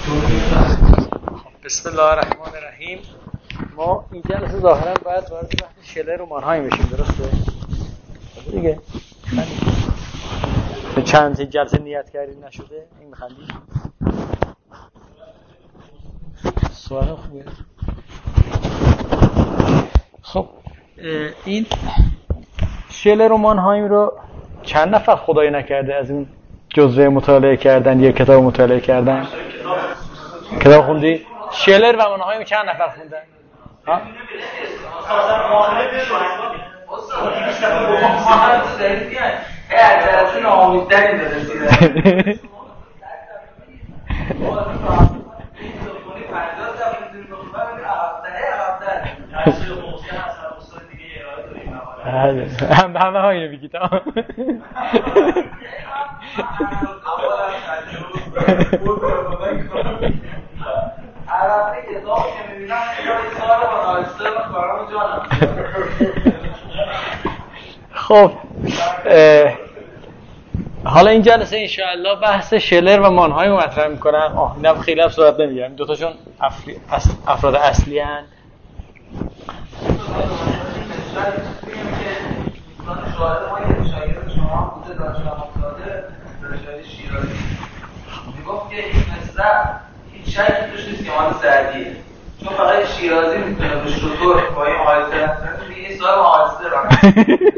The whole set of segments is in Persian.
بسم الله الرحمن الرحیم. ما این جلسه ظاهرا باید وارد بحث شلر و مانهایم بشیم، درسته؟ دیگه چند جلسه نیت کردید نشده این میخندی؟ سوال خوبه. خب این شلر و مانهایم رو چند نفر خدای نکرده از این جزوه مطالعه کردن یا کتاب مطالعه کردن؟ کتاب خوندی؟ شلر و مانهایم چند نفر خوندن؟ ها؟ همه ها اینو بگید. خب حالا این جلسه انشاءالله بحث شلر و مانهایم رو مطرح میکنم. اینم خیلی هم صورت نمیگیرم، دوتاشون افراد اصلی هن. میگفت که این مصرع هیچ شکی توش نیست که مال سعدیه، چون فقط شیرازی میتونه به شطور با این آهسته رفتن میگه این صاحب آهسته رفتن.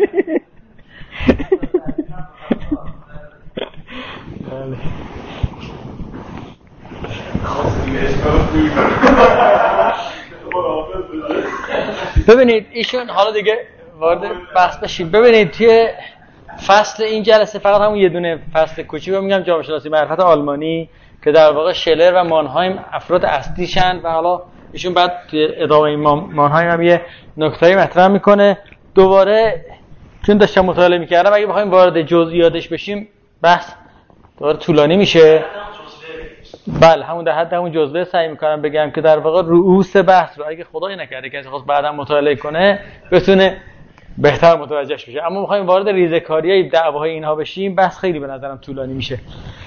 ببینید ایشون حالا دیگه وارد بحث بشیم. ببینید توی فصل این جلسه فقط همون یه دونه فصل کوچیک رو میگم، جامعه شناسی معرفت آلمانی، که در واقع شلر و مانهایم افراد اصلیشن و حالا ایشون بعد ادامه مانهایم هم یه نکته‌ای مطرح میکنه. دوباره چون داشتم مطالعه میکردم اگه بخوایم وارد جزئیاتش بشیم بحث دوباره طولانی میشه. بله همون در حد همون جزئیات سعی میکنم بگم که در واقع رؤوس بحث رو اگه خدای نکرده کسی خواست بعداً مطالعه کنه بتونه بهتر متوجهش بشه. اما میخوایم وارد ریزه‌کاریای دعواهای اینها بشیم بحث خیلی به نظرم طولانی میشه.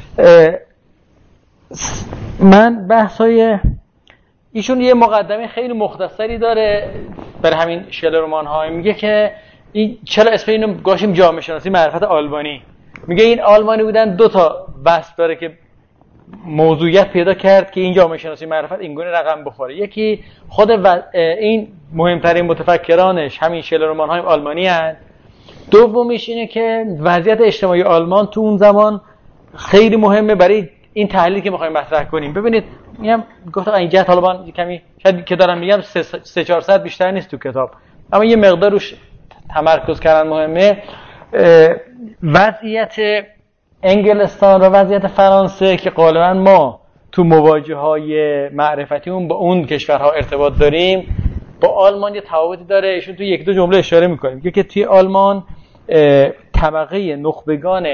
من بحثای ایشون یه مقدمه خیلی مختصری داره برای همین شلر و مانهایم. میگه که این چرا اسم اینو گاشیم جامعه شناسی معرفت آلمانی. میگه این آلمانی بودن دو تا بحث داره که موضوعیت پیدا کرد که این جامعه شناسی معرفت اینگونه رقم بخوره. یکی خود این مهمترین متفکرانش همین شلر و مانهایم آلمانی هست. دومیش اینه که وضعیت اجتماعی آلمان تو اون زمان خیلی مهمه برای این تحلیلی که می‌خوایم مطرح کنیم. ببینید میگم گفتم این جهت حالا من کمی شاید که دارم میگم 300-400 بیشتر نیست تو کتاب، اما یه مقدار روش تمرکز کردن مهمه. وضعیت انگلستان و وضعیت فرانسه که غالبا ما تو مواجهه‌های معرفتیمون با اون کشورها ارتباط داریم، با آلمان یه تفاوتی داره. ایشون تو یک دو جمله اشاره می‌کنیم. میگه که توی آلمان طبقه نخبگان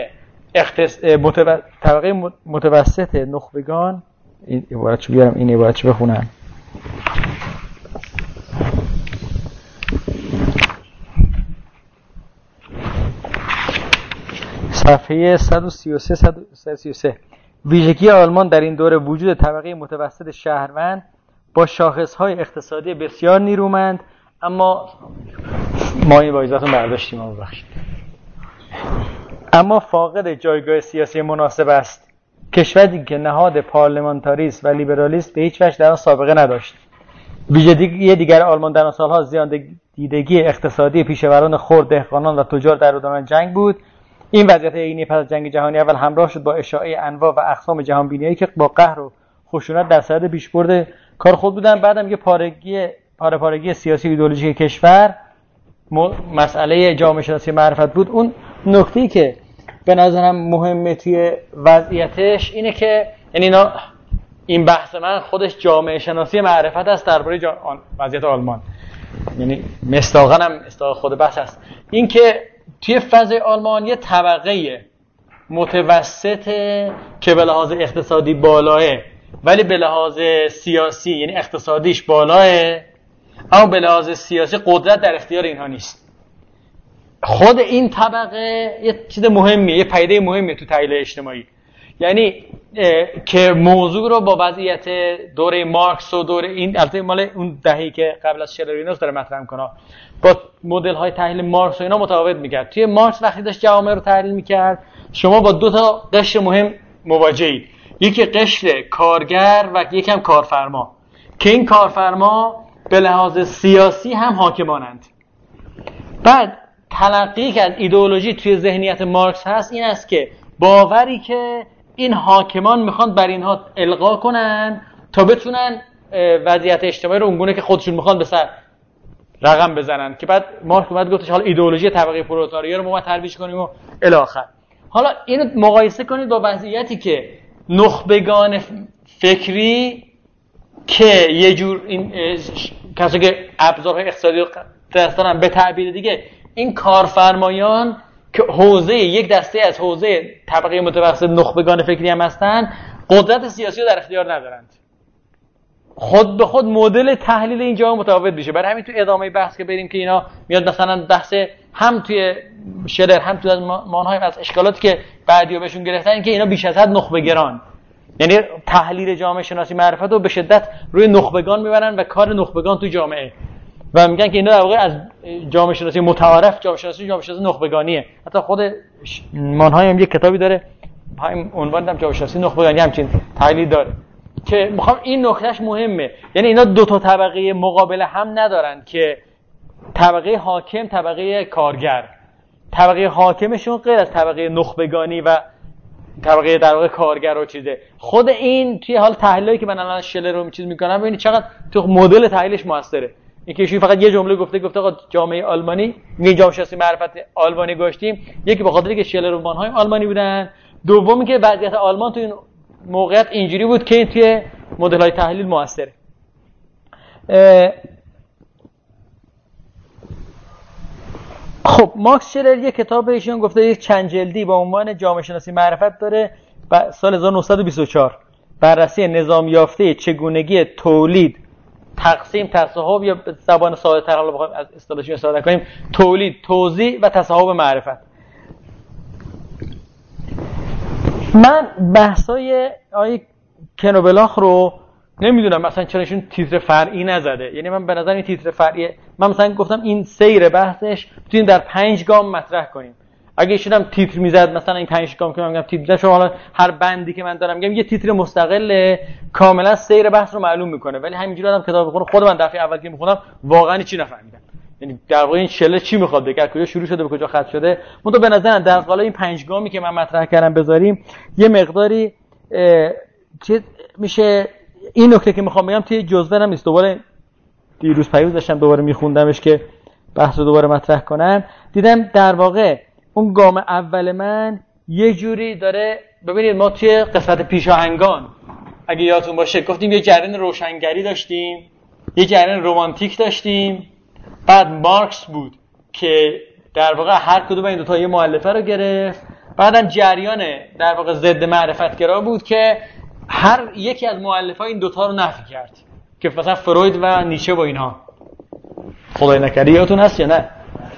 طبقه متوسط نخبگان، این عبارتشو بیارم این عبارتشو بخونم. صفحه 133 ویژگی آلمان در این دوره وجود طبقه متوسط شهروند با شاخص‌های اقتصادی بسیار نیرومند، اما ما این وایزاتون برداشتیم ما ببخشید، اما فاقد جایگاه سیاسی مناسب است. کشوری که نهاد پارلمانتاریسم و لیبرالیسم به هیچ وجه در آن سابقه نداشت. ویژگی دیگر آلمان در آن سالها زیان دیدگی اقتصادی پیشوران خرد، دهقانان و تجار در دوران جنگ بود. این وضعیت عینی پس از جنگ جهانی اول همراه شد با اشاعه انواع و اقسام جهانبینیایی که با قهر و خشونت در صدد پیشبرد کار خود بودن. بعدم یه پارگی سیاسی ایدئولوژیک کشور مسئله جامعه شناسی معرفت بود. اون نکته‌ای که به نظرم مهمه توی وضعیتش اینه که یعنی این بحث من خودش جامعه شناسی معرفت است درباره وضعیت آلمان، یعنی مصداقاً هم مصداق خود بحث است. این که توی فضای آلمان یه طبقه متوسط که به لحاظ اقتصادی بالاه ولی به لحاظ سیاسی یعنی اقتصادیش بالاه، اما به لحاظ سیاسی قدرت در اختیار اینها نیست. خود این طبقه یه چیز مهمیه، یه پدیده مهمیه تو تحلیل اجتماعی. یعنی که موضوع رو با وضعیت دوره مارکس و دوره این البته مال اون دهه‌ای که قبل از شلرینوس داره مطرح میکنه، با مدل های تحلیل مارکس و اینا متفاوت میکرد. توی مارکس وقتی داشت جوامع رو تحلیل میکرد، شما با دو تا قشر مهم مواجهید، یکی قشر کارگر و یکی هم کارفرما، که این کارفرما به لحاظ سیاسی هم حاکمانند. بعد تلقی که از ایدئولوژی توی ذهنیت مارکس هست این است که باوری که این حاکمان میخوان بر اینها القا کنن تا بتونن وضعیت اجتماعی رو اونگونه که خودشون میخوان به سر رقم بزنن، که بعد مارکس اومد گفتش حالا ایدئولوژی طبقه پرولتاریا رو ما ترویج کنیم و الی آخر. حالا اینو مقایسه کنید با وضعیتی که نخبگان فکری که یه جور این کسایی که ابزارهای اقتصادی دستانن، به تعبیر دیگه این کارفرمایان که حوزه یک دسته از حوزه طبقه متوسط نخبگان فکری هم هستن، قدرت سیاسی رو در اختیار ندارند. خود به خود مدل تحلیل اینجا متفاوت میشه. برای همین تو ادامه بحث که بریم که اینا میاد مثلا بحث هم توی شلر هم توی مانهای از اشکالاتی که بعدیا بهشون گرفتن که اینا بیش از حد نخبگران، یعنی تحلیل جامعه شناسی معرفت رو به شدت روی نخبگان میبرن و کار نخبگان تو جامعه، و میگن که اینا در واقع از جامعه شناسی متعارف جامعه شناسی نخبگانیه. حتی خود مانهای هم یک کتابی داره همین عنوان دادم جامعه شناسی نخبگانی، همچین تحلیل داره که میخوام این نکتهش مهمه. یعنی اینا دو تا طبقه مقابل هم ندارن که طبقه حاکم طبقه کارگر، طبقه حاکمشون غیر از طبقه نخبگانی و طبقه در واقع کارگر و چیزه. خود این توی حال تحلیلی که من الان شلر رو چیز میکنم ببینید چقدر تو مدل تحلیلش موثره. اینکه ایشون فقط یه جمله گفته آقا جامعه آلمانی، میگه جامعه شناسی معرفت آلمانی گشتیم، یکی به خاطر اینکه شلر و مانهای آلمانی بودن، دومی که وضعیت آلمان تو این موقعیت اینجوری بود که توی مدل‌های تحلیل موثره. خب ماکس شلر یه کتاب ایشون گفته یک چند جلدی با عنوان جامعه شناسی معرفت داره، سال 1924، بررسی نظام یافته چگونگی تولید، تقسیم، تصاحب، یا به زبان ساده‌تر حالا بخوایم از اصطلاحش استفاده کنیم تولید، توزیع و تصاحب معرفت. من بحثای آیه کنوبلاخ رو نمیدونم مثلا چرا ایشون تیتر فرعی نزده. یعنی من به نظر این تیتر فرعیه، من مثلا گفتم این سیر بحثش میتونیم در 5 گام مطرح کنیم. اگه ایشون هم تیتر میزد مثلا این 5 گام که من میگم تیتر، شما حالا هر بندی که من دارم میگم یه تیتر مستقل کاملا سیر بحث رو معلوم میکنه، ولی همینجوری آدم کتاب بخونه خود من دفعه اول که میخونم واقعا چی نفهمیدم، یعنی در واقع این شله چی میخواد بگه، کجا شروع شده به کجا ختم شده. منتها به نظر در قالب این 5 گامی که من مطرح کردم بذاریم یه مقداری چیز میشه. این نکته که میخوام بگم توی جزوه هم نیست، دوباره دیروز پیروز داشتم دوباره میخوندمش که بحث رو دوباره مطرح کنم، دیدم در واقع اون گام اول من یه جوری داره. ببینید ما توی قسمت پیشاهنگان اگه یادتون باشه گفتیم یه جریان روشنگری داشتیم، یه جریان رمانتیک داشتیم، بعد مارکس بود که در واقع هر کدوم این دو تا یه مؤلفه رو گرفت، بعدم جریان در واقع ضد معرفتگرا بود که هر یکی از مؤلفه‌ها این دوتا رو نفی کرد، که مثلا فروید و نیچه و اینها. خدای نکرده یادتون هست یا نه؟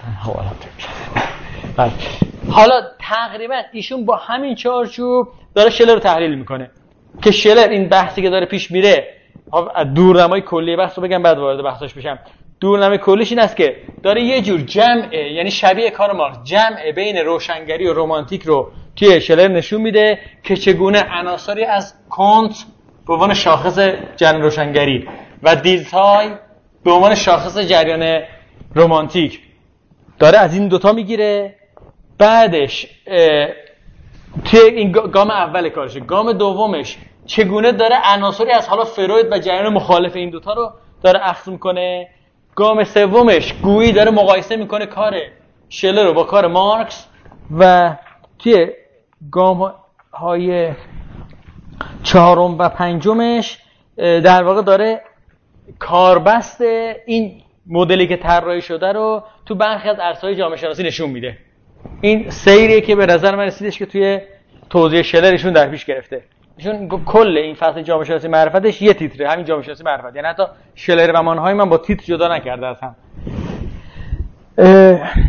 حالا تقریبا ایشون با همین چارچوب داره شلر رو تحلیل میکنه که شلر این بحثی که داره پیش میره، دورنمای کلی بحث رو بگم بعد وارد بحثش بشم. دورنمای کلیش این است که داره یه جور جمع، یعنی شبیه کار مارکس، جمع بین روشنگری و رمانتیک رو توی شلر نشون میده که چگونه عناصری از کانت به عنوان شاخص جریان روشنگری و دیلتای به عنوان شاخص جریان رمانتیک داره از این دوتا میگیره. بعدش توی این گام اول کارشه، گام دومش چگونه داره عناصری از حالا فروید و جریان مخالف این دوتا رو داره اخذ میکنه. گام سومش گویی داره مقایسه میکنه کار شلر رو با کار مارکس. و توی گام های چهارم و پنجمش در واقع داره کاربست این مدلی که طراحی شده رو تو برخی از عرصه‌های جامعه شناسی نشون میده. این سیریه که به نظر من رسیدش که توی توضیح شلرشون در پیش گرفته. ایشون کل این فصل جامعه شناسی معرفتش یه تیتره، همین جامعه شناسی معرفت، یعنی حتی شلر و مانهای من با تیتر جدا نکرده از هم.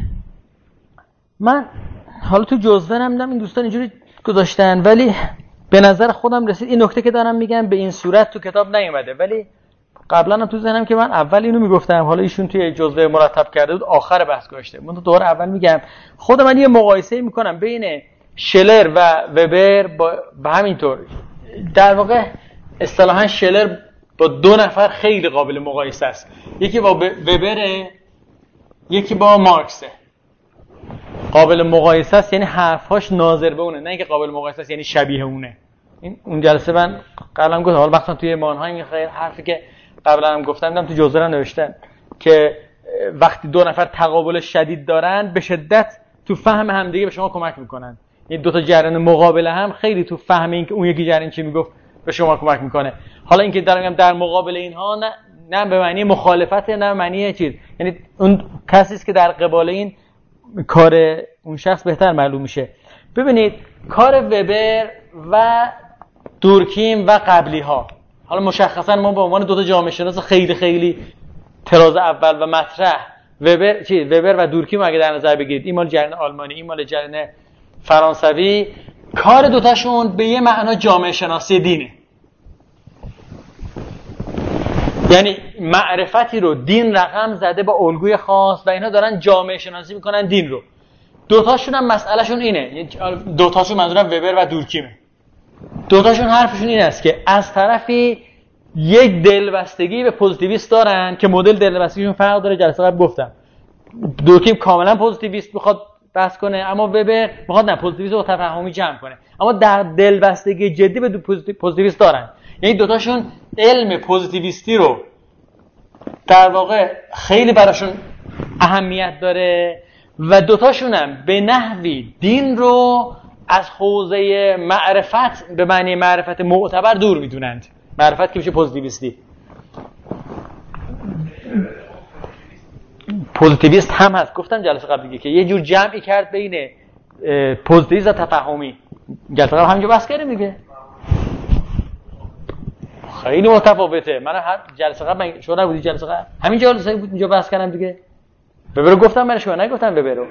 من حالا تو جزوه نمیدم این دوستان اینجوری گذاشتن، ولی به نظر خودم رسید این نکته که دارم میگم به این صورت تو کتاب نیومده، ولی قبلا هم تو ذهنم که من اول اینو میگفتم، حالا ایشون توی جزوه مرتب کرده بود آخر بحث گذاشته. من تو دوباره اول میگم خود من یه مقایسه میکنم بین شلر و وبر با همینطور. در واقع اصطلاحاً شلر با دو نفر خیلی قابل مقایسه است، یکی با وبره یکی با مارکسه. قابل مقایسه است یعنی حرفاش ناظر به اونه، نه اینکه قابل مقایسه است یعنی شبیه اونه. این اون جلسه من قبلا گفتم، حالا مثلا توی مانهای میخواد حرفی که قبلا هم گفتم تو جزوه نوشتن که وقتی دو نفر تقابل شدید دارن به شدت تو فهم همدیگه به شما کمک میکنن. این دو تا جریان مقابل هم خیلی تو فهم این که اون یکی جریان چی میگفت به شما کمک میکنه. حالا اینکه دارم میگم در مقابل اینها نه به معنی مخالفت، نه به معنی چیز، یعنی اون کسی است که در قبال این کار اون شخص بهتر معلوم میشه. ببینید کار وبر و دورکیم و قبلی ها، حالا مشخصا ما به عنوان دو تا جامعه شناس خیلی خیلی تراز اول و مطرح وبر و دورکیم اگه در نظر بگیرید، این مال جریان آلمانی این مال جریان فرانسوی، کار دوتاشون به یه معنا جامعه شناسی دینه. یعنی معرفتی رو دین رقم زده با الگوی خاص و اینا دارن جامعه شناسی میکنن دین رو. دوتاشون هم مسئلهشون اینه، دوتاشون منظورم وبر و دورکیمه، دوتاشون حرفشون این است که از طرفی یک دلبستگی به پوزیتیویست دارن که مدل دلبستگیشون فرق داره. جلسه قبل گفتم دورکیم کاملا پوزیتیویست میخواد بحث کنه، اما وبر میخواد نه پوزیتیویست رو تفاهمی جمع کنه، اما در دلبستگی جدی به پوزیتیویست دارن. یعنی دوتاشون علم پوزیتیویستی رو در واقع خیلی براشون اهمیت داره و دوتاشون هم به نحوی دین رو از حوزه معرفت به معنی معرفت معتبر دور میدونند. معرفت که میشه پوزیتیویستی. پوزیتیویست هم هست، گفتم جلسه قبل دیگه که یه جور جمعی کرد بین پوزیتیویسم و تفاهمی. جلسه قبل همینجا بحث کردیم دیگه، خیلی متفاوته. من هر جلسه قبل شما نبودی، جلسه قبل همین جلسه بود اینجا بحث کردم دیگه. ببرو گفتم من شما نگفتم ببرو.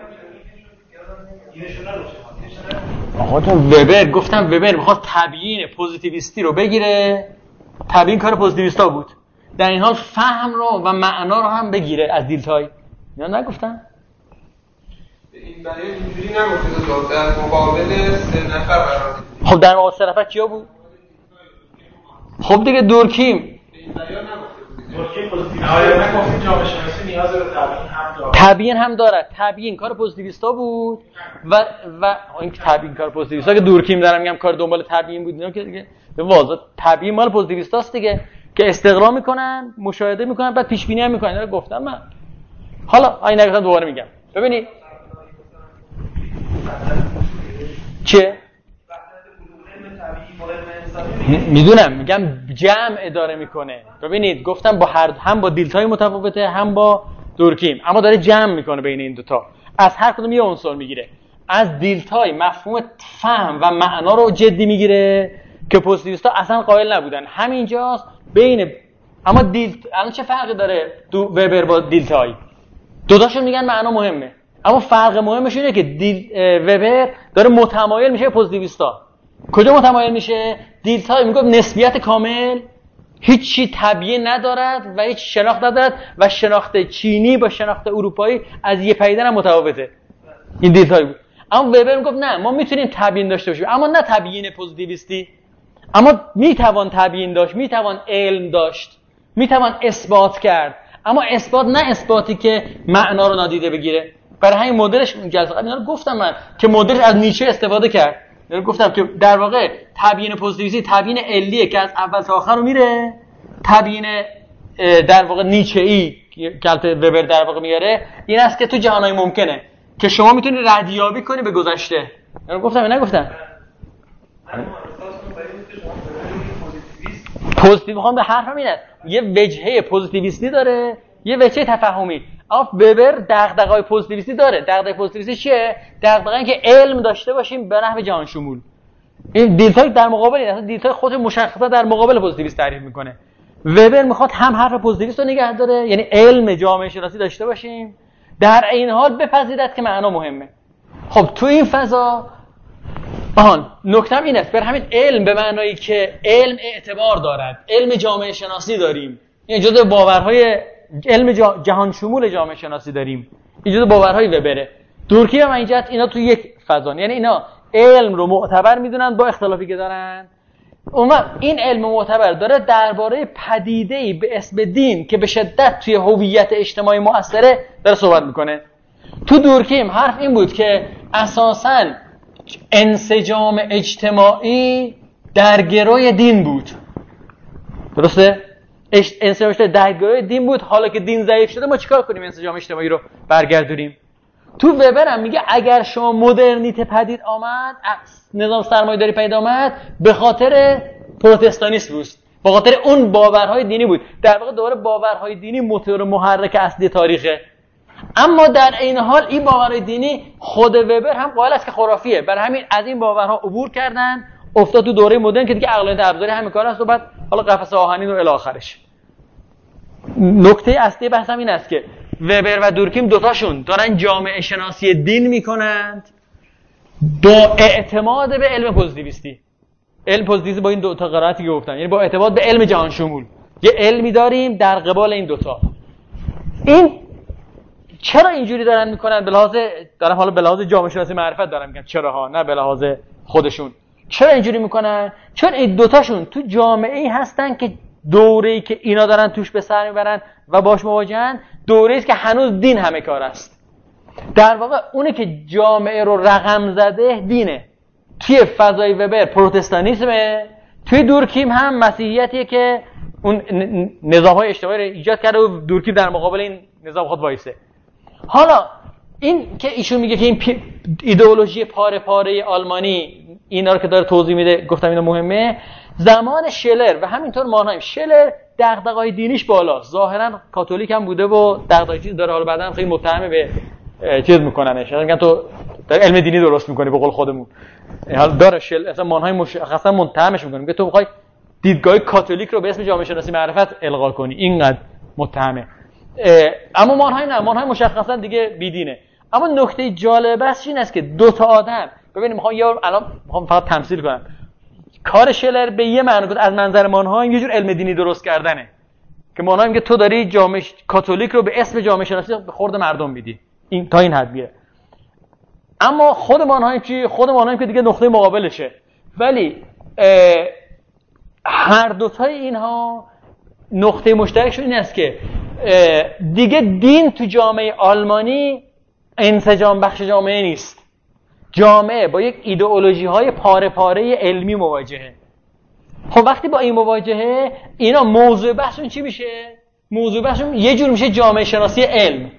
آقا تو وبر گفتم وبر میخواد تبیین پوزیتیویستی رو بگیره، تبیین کار پوزیتیویستا بود، در این حال فهم رو و معنا رو هم بگیره از دیلتای. اینا نگفتم این برای اینجوری نگفته در مقابل سه نفر قرار دید. خب در مقابل سه نفر کیا بود؟ خب دیگه دورکیم این برای نگفته دورکیم پوزیتیویست نگفتیم جامعه شناسی نیاز به تبیین هم داره. تبیین هم داره. تبیین کار پوزیتیویستا بود و این تبیین کار پوزیتیویستا که دورکیم دارم میگم کار دنبال تبیین بود، اینا که دیگه به واضح تبیین مال پوزیتیویستاست دیگه که استقرا میکنن، مشاهده میکنن، بعد پیش بینی هم میکنن. اینا گفتم من. حالا این نگفتم دوباره میگم. ببینید چه میدونم میگم جمع اداره میکنه. ببینید گفتم با هم با دیلتای متفاوته هم با دورکیم، اما داره جمع میکنه بین این دوتا، از هر کدوم یه عنصر میگیره. از دیلتای مفهوم فهم و معنا رو جدی میگیره که پوزیتیویستا اصلا قائل نبودن. همینجاست بین اما الان چه فرقی داره وبر با دیلتای؟ دوتاشون میگن معنا مهمه، اما فرق مهمش اینه که وبر داره متمایل میشه پوزیتیویستا. کجا متمایل میشه؟ دیلتای میگه نسبیت کامل، هیچی تبیین ندارد و هیچ شناخت ندارد و شناخت چینی با شناخت اروپایی از یه پدیده هم متفاوته. این دیلتای بود. اما وبر میگفت نه ما میتونیم تبیین داشته باشیم، اما نه تبیین پوزیتیویستی، اما میتوان تبیین داشت، میتوان علم داشت، میتوان اثبات کرد، اما اثبات نه اثباتی که معنا رو نادیده بگیره. برای همین مدلش جلسه قبل اینا رو گفتم من که مدلش از نیچه استفاده کرد. گفتم که در واقع تبیین پوزیتیویستی تبیین علیه که از اول تا آخر رو میره، تبیین در واقع نیچه‌ای که وبر در واقع میاره این است که تو جهانهای ممکنه که شما میتونی ردیابی کنی به گذشته. گفتم یا نگفتم؟ پوزیتیو میخوام به حرفم اینه، یه وجهه پوزیتیویستی داره یه وجهه تفاهمی. اما وبر دغدغه‌های پوزیتیویستی داره. دغدغه پوزیتیویستی چیه؟ دغدغه این که علم داشته باشیم به نحو جهان شمول. این دیلتای در مقابل این اصلا دیلتای خودش مشخصا در مقابل پوزیتیویست تعریف میکنه. وبر میخواد هم حرف پوزیتیویست رو نگه داره، یعنی علم جامعه شناسی داشته باشیم، در این حال بپذیرد که معنا مهمه. خب تو این فضا نکتم این است، بر همین علم به معنایی که علم اعتبار دارد، علم جامعه شناسی داریم، این جزء باورهای علم جهان شمول جامعه شناسی داریم، این جزء باورهای وبره. دورکیم هم اینجا اینا تو یک فضا، یعنی اینا علم رو معتبر میدونن با اختلافی که دارن. این علم معتبر داره درباره پدیده‌ای به اسم دین که به شدت توی هویت اجتماعی مؤثره داره صحبت میکنه. تو دورکیم حرف این بود که اساساً انسجام اجتماعی در گروی دین بود. درسته؟ انسجام اجتماعی در گروی دین بود. حالا که دین ضعیف شده ما چیکار کنیم انسجام اجتماعی رو برگردونیم؟ تو وبر هم میگه اگر شما مدرنیته پدید آمد، نظام سرمایه‌داری پدید آمد، به خاطر پروتستانیسم بود، به خاطر اون باورهای دینی بود. در واقع دوباره باورهای دینی موتور محرک اصلی تاریخه. اما در این حال این باورهای دینی خود وبر هم قائل است که خرافیه. برای همین از این باورها عبور کردن، افتاد تو دوره مدرن که دیگه عقلانیت ابزاری همین کار است و بعد حالا قفس آهنین و الی آخرش. نکته اصلی بحثم این است که وبر و دورکیم دوتاشون دارن جامعه شناسی دین میکنند با اعتماد به علم پوزیتیویستی. علم پوزیتیویستی با این دو تا قرائتی که گفتم، یعنی با اعتماد به علم جهان شمول. یه علمی داریم در قبال این دوتا. این چرا اینجوری دارن میکنن؟ به لحاظ دارم حالا به لحاظ جامعه شناسی معرفت دارم میگم چراها، نه به لحاظ خودشون. چرا اینجوری میکنن؟ چون این دوتاشون تو جامعه‌ای هستن که دوره‌ای که اینا دارن توش به سر میبرن و باش مواجهن دوره‌ای است که هنوز دین همه کار است. در واقع اونه که جامعه رو رقم زده دینه. توی فضای وبر پروتستانیسمه، توی دورکیم هم مسیحیتیه که اون نظام‌های اجتماعی رو ایجاد کرده و دورکیم در مقابل این نظام خود وایسه. حالا این که ایشون میگه که این ایدئولوژی پاره پاره آلمانی اینا رو که داره توضیح میده، گفتم اینا مهمه. زمان شلر و همینطور مانهایم، شلر دغدغه‌های دینیش بالاست، ظاهرا کاتولیک هم بوده و دغدغه‌ای چیز داره، حالا بعداً خیلی متهم به چیز میکننش، میگن تو داری علم دینی درست میکنی به قول خودمون. حالا داره اصلا مانهای مشخصا متهمش میکنه، میگه تو میخوای دیدگاه کاتولیک رو به اسم جامعه شناسی معرفت الغا کنی، اینقدر متهمه. اما مانهای نه، مانهای مشخصا دیگه بیدینه. اما نکته جالب است این است که دو تا آدم، ببینید الان میخوام فقط تمثیل کنم، کار شلر به یه معنی از منظر مانها یه جور علم دینی درست کردنه که مانها میگه تو داری جامعه کاتولیک رو به اسم جامعه شناسی به خورد مردم میدی، این تا این حد میره. اما خود مانهایم چی؟ خود مانهایم که دیگه نقطه مقابلشه. ولی هر دوتای اینها نقطه مشترکشون این است که دیگه دین تو جامعه آلمانی انسجام بخش جامعه نیست. جامعه با یک ایدئولوژی های پاره پاره علمی مواجهه. خب وقتی با این مواجهه اینا موضوع بحثشون چی میشه؟ موضوع بحثشون یه جور میشه جامعه شناسی علم.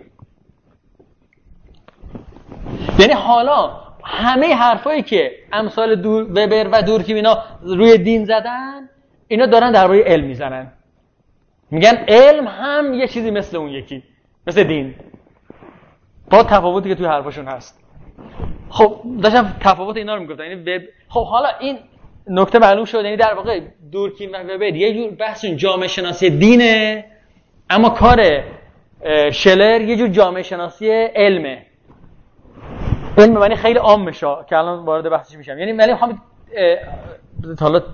یعنی حالا همه حرفایی که امثال وبر و دورکیم اینا روی دین زدن، اینا دارن درباره علم میزنن. میگن علم هم یه چیزی مثل اون یکی، مثل دین، با تفاوتی که توی حرفاشون هست. خب داشتم تفاوت اینا رو میگفتن. یعنی خب حالا این نکته معلوم شد، یعنی در واقع دورکیم و وبر یه جور بحثشون جامعه شناسی دینه، اما کار شلر یه جور جامعه شناسی علمه. علم معنی خیلی عام میشه که الان وارد بحثش میشم. یعنی ولی میخوام حالا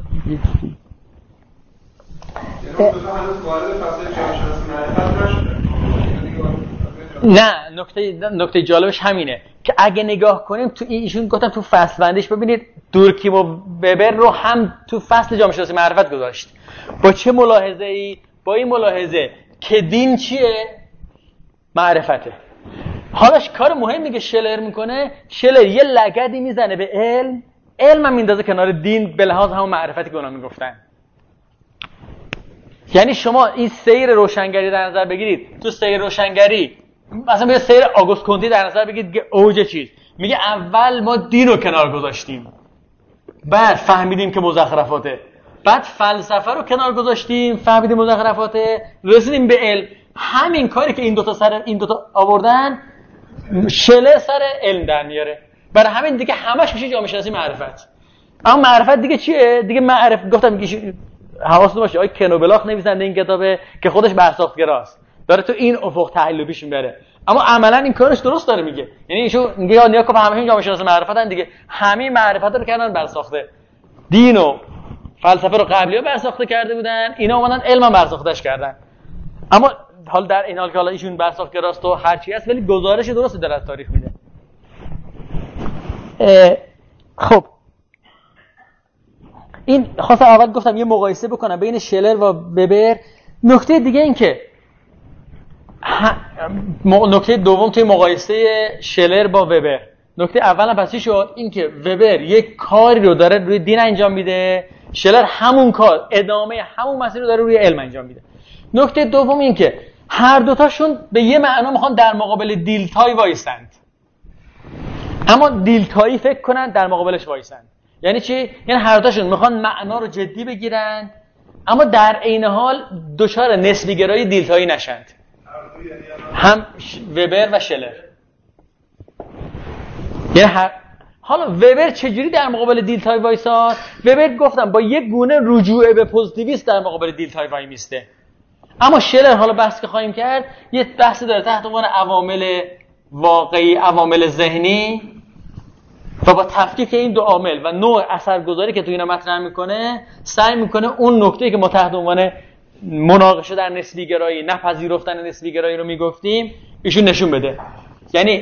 نه، نکته جالبش همینه که اگه نگاه کنیم تو ایشون گفتم تو فصل بندیش ببینید دورکیم و وبر رو هم تو فصل جامعه شناسی معرفت گذاشت. با چه ملاحظه‌ای؟ با این ملاحظه که دین چیه؟ معرفته. حالا کار مهمی که شلر میکنه، شلر یه لگدی میزنه به علم، علم هم میندازه کنار دین به لحاظ همون معرفتی که اونا میگفتن. یعنی شما این سیر روشنگری در نظر بگیرید، تو سیر روشنگری مثلا به سیر آگوست کنتی در نظر بگیرید که اوج چیز میگه اول ما دین رو کنار گذاشتیم، بعد فهمیدیم که مزخرفاته، بعد فلسفه رو کنار گذاشتیم فهمیدیم مزخرفاته، رسیدیم به علم. همین کاری که این دوتا آوردن شلر سر علم در میاره. برای همین دیگه همش میشه جامعه شناسی معرفت. اما معرفت دیگه چیه؟ دیگه گفتم میگه حواستون باشه آقای کنوبلاخ نویسنده این کتابه که خودش برساختگراست، داره تو این افق تحلیل پیش میبره. اما عملا این کارش درست داره میگه. یعنی ایشون میگه نیا که همه جامعه شناس معرفتن دیگه، همه معرفت رو کردن برساخته. دین و فلسفه رو قبلی‌ها برساخته کرده بودن، اینا اومدن علم برساختش کردن. اما حال در این حال که حالا ایشون برساخته راست و هر چی هست، ولی گزارش درستی داره از تاریخ میده. خب این خواستم اول گفتم یه مقایسه بکنم بین شلر و وبر. نکته دیگه این که نکته دوم توی مقایسه شلر با وبر، نکته اول پس چی شد؟ این که وبر یک کاری رو داره روی دین انجام میده، شلر همون کار ادامه همون مسیر رو داره روی علم انجام میده. نکته دوم این که هر دوتاشون به یه معنا میخوان در مقابل دیلتای وایسند، اما دیلتایی فکر کنن در مقابلش وایسند. یعنی چی؟ یعنی هر دوتاشون میخوان معنا رو جدی بگیرن اما در عین حال دچار نسبی گرایی دیلتایی نشند. هم وبر و شلر. یعنی حالا وبر چجوری در مقابل دیلتای وایساد؟ وبر گفتم با یک گونه رجوع به پوزیتیویسم در مقابل دیلتای وای میسته. اما شلر حالا بحث که خواهیم کرد یه بحثی داره تحت عنوان عوامل واقعی، عوامل ذهنی، و با تفکیک این دو عامل و نوع اثرگذاری که تو اینا مطرح میکنه سعی میکنه اون نکته‌ای که ما تحت عنوان مناقشه در نسبی گرایی، نپذیرفتن نسبی گرایی رو میگفتیم ایشون نشون بده. یعنی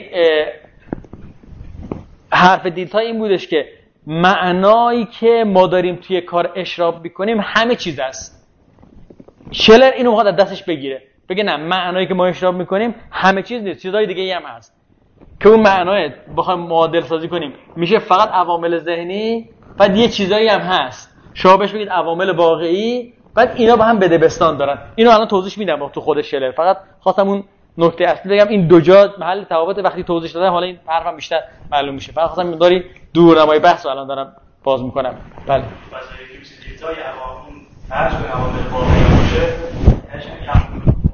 حرف دیلتای این بودش که معنایی که ما داریم توی کار اشراف میکنیم همه چیز است. شلر اینو میخواد از دستش بگیره، بگه نه، معنایی که ما اشراف میکنیم همه چیز نیست، چیزای دیگه ای هم هست که اون معنای بخوایم معادل سازی کنیم میشه فقط عوامل ذهنی، بعد یه چیزایی هم هست شما بهش بگید عوامل واقعی، بعد اینا با هم بدبستان دارن. اینو الان توضیح میدم تو خود شلر، فقط خواستم اون نکته اصلی بگم این دو جا محل تفاوت. وقتی توضیح دادم حالا این حرفم بیشتر معلوم میشه. فقط خواستم مقداری دورنمای بحث رو الان دارم باز میکنم. بله واسه میشه دیتای عوامل فرض به عوامل واقعی باشه.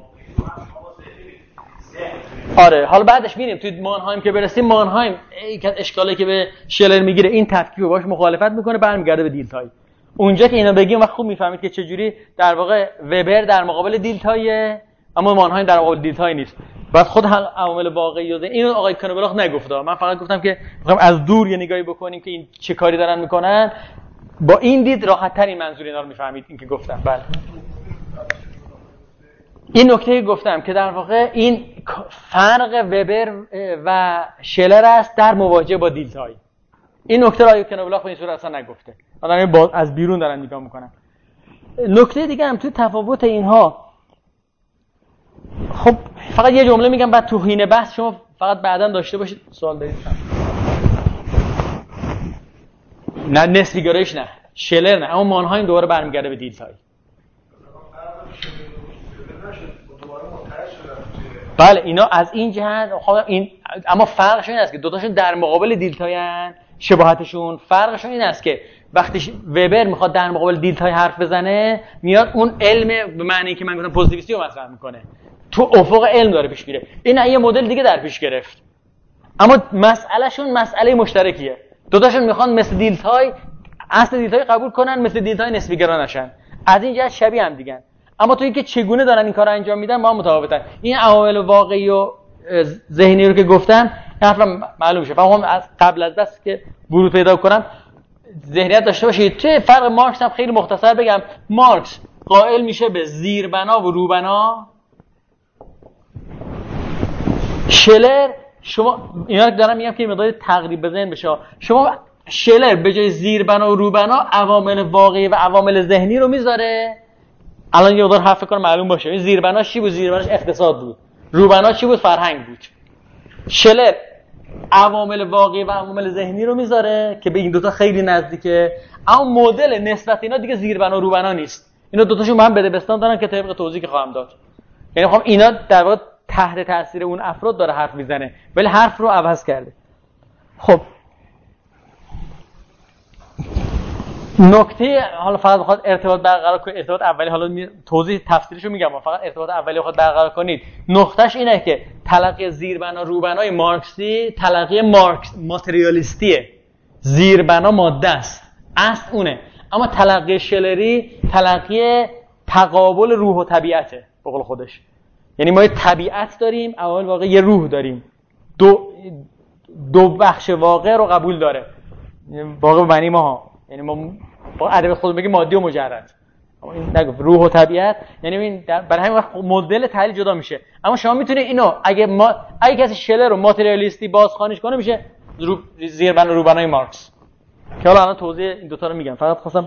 آره حالا بعدش میریم توی مانهایم که برسیم. مانهایم یک از اشکالی که به شلر میگیره این تفکیک باش مخالفت میکنه، برمیگرده به دیلتای. اونجا که اینا بگیم وقت خوب میفهمید که چجوری در واقع وبر در مقابل دیلتایه اما مانهایم در مقابل دیلتای نیست. بعد خود عوامل واقعی و اینو آقای کانبلاخ نگفته، من فقط گفتم که میخوام از دور یه نگاهی بکنیم که این چه کاری دارن میکنن. با این دید راحت تر این منظور اینا رو میفهمید این که گفتم. بله این نکته گفتم که در واقع این فرق وبر و شلر است در مواجهه با دیلتای. این نکته را کانبلاخ به این صورت اصلا نگفته، من از بیرون دارن نگاه میکنم. نکته دیگه هم توی تفاوت اینها، خب فقط یه جمله میگم بعد توهین بحث شما فقط بعداً داشته باشید. سوال دارید؟ نه نسبی گرایش نه، شلر نه، اما مانهایم دوباره برمیگرده به دیلتای. بله اینا از این جهت این، اما فرقشون این است که دوتاشون در مقابل دیلتاین. شباهتشون فرقشون این است که وقتی وبر میخواد در مقابل دیلتای حرف بزنه میاد اون علم به معنی که من گفتم پوزیتیویستی رو مطرح میکنه، تو افق علم داره پیش میره. این یه مدل دیگه در پیش گرفت اما مسئلهشون مسئله مشترکیه. دوتاشون میخوان مثل دیلتای اصل دیلتای قبول کنن، مثل دیلتای نسبی گرا نشن. از این جهت شبیه هم دیگه، اما تو اینکه چگونه دارن این کارو انجام میدن با هم متفاوتن. این عوامل واقعی و ذهنی رو که گفتم حرفم معلوم شه. فهم از قبل از دست که ورود پیدا کنم ذهنیت داشته باشید. توی فرق مارکس هم خیلی مختصر بگم، مارکس قائل میشه به زیربنا و روبنا. شلر شما اینا رو دارم میگم که مقدار تقریب به ذهن بشه. شما شلر به جای زیربنا و روبنا عوامل واقعی و عوامل ذهنی رو میذاره. الان یه مقدار حرف کنم معلوم باشه. این زیربناش چی بود؟ زیربناش اقتصاد بود. روبنا چی بود؟ فرهنگ بود. شلر عوامل واقعی و عوامل ذهنی رو میذاره که به این دوتا خیلی نزدیکه، اما مدل نسبت اینا دیگه زیربنا و روبنا نیست. اینا دوتاشون با هم بدبستان دارن که طبق توضیحی که خواهم داد. یعنی خب اینا در واقع تحت تاثیر اون افراد داره حرف میزنه ولی حرف رو عوض کرده. خب نکته حالا فقط بخواد ارتباط برقرار کنید، ارتباط اولی حالا توضیح تفصیلیشو میگم، فقط ارتباط اولی بخواد برقرار کنید نقطهش اینه که تلقی زیربنا روبنای مارکسی تلقی مارکس ماتریالیستیه. زیربنا ماده است، اصل اونه، اما تلقی شلری تلقی تقابل روح و طبیعته به قول خودش. یعنی ما یه طبیعت داریم، اول واقع یه روح داریم. دو بخش واقع رو قبول داره. واقع به معنی ما، یعنی ما با ادب خود بگیم مادی و مجرد، اما این نگفت روح و طبیعت، یعنی این برای همین وقت مدل تحلیل جدا میشه. اما شما میتونید اینو اگه کسی شلر رو ماتریالیستی بازخوانیش کنه میشه زیربنا و روبنای مارکس، که حالا الان توضیح این دوتا رو میگم. فقط خواستم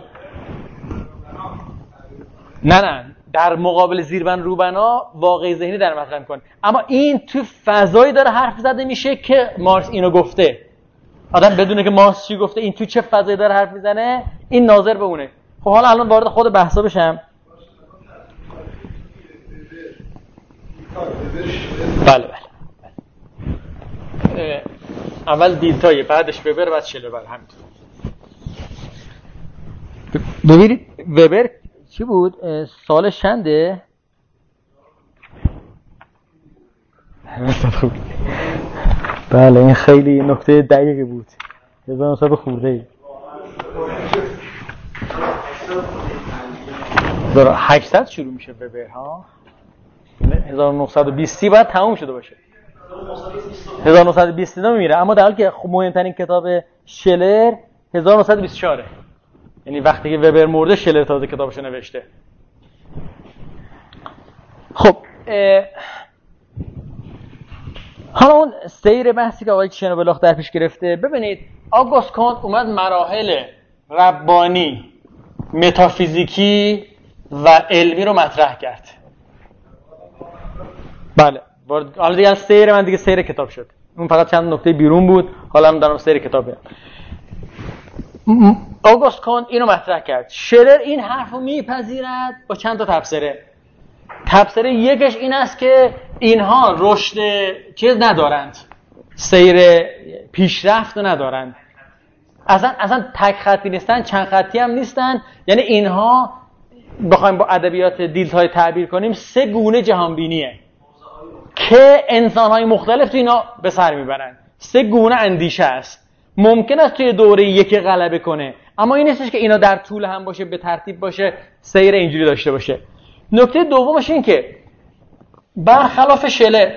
نه در مقابل زیربنا روبنا واقعی ذهنی در مطرح میکنه، اما این تو فضایی داره حرف زده میشه که مارکس اینو گفته. آدم بدونه که مارکس چی گفته، این تو چه فضایی داره حرف میزنه، این ناظر به اونه. خب حالا الان وارد خود بحثا بشم. بله اول دیلتای، بعدش وبر، بعد شلر، بعد همینطور. ببینید وبر چی بود؟ سالش چنده؟ بله این خیلی نکته دقیقی بود. 1900 خورده‌ای. 1800 شروع میشه وبر ها. 1920 بعد تموم شده باشه. 1929 میره، اما در حالی که مهمترین کتاب شلر 1924 یعنی وقتی که وبر مرده شلر تازه کتابشو نوشته. خب حالا اون سیر بحثی که آقای شنوبلاخ در پیش گرفته، ببینید آگوست کانت اومد مراحل ربانی، متافیزیکی و علمی رو مطرح کرد. بله حالا دیگه سیر من دیگه سیر کتاب شد، اون فقط چند نکته بیرون بود، حالا من دارم سیر کتابه. آگوست کانت اینو مطرح کرد. شلر این حرف رو میپذیرد با چند تا تفسیره. تفسیر یکش این است که اینها رشد چیز ندارند، سیر پیشرفت ندارند، اصلا تک خطی نیستن، چند خطی هم نیستن. یعنی اینها بخوایم با ادبیات دیلتای تعبیر کنیم 3 گونه جهانبینیه که انسان‌های مختلف تو اینا به سر میبرن. 3 گونه اندیشه است. ممکن است توی دوره یکی غلبه کنه، اما این نیستش که اینا در طول هم باشه، به ترتیب باشه، سیر اینجوری داشته باشه. نکته دومش این که برخلاف شلر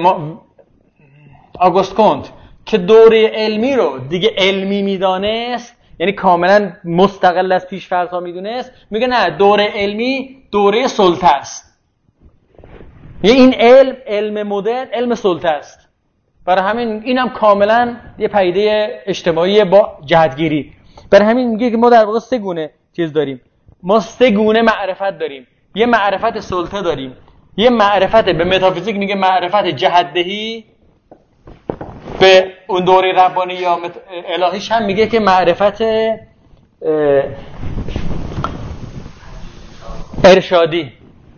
آگوست کانت که دوره علمی رو دیگه علمی میدانست، یعنی کاملا مستقل از پیش‌فرض‌ها میدونست، میگه نه، دوره علمی دوره سلطه است. این علم مدرن علم سلطه است. برای همین اینم کاملا یه پدیده اجتماعی با جهتگیری. برای همین میگه که ما در واقع 3 گونه چیز داریم. ما 3 گونه معرفت داریم. یه معرفت سلطه داریم، یه معرفت به متافیزیک میگه معرفت جهت‌دهی، به اون دوره ربانی یا الهیش هم میگه که معرفت ارشادی.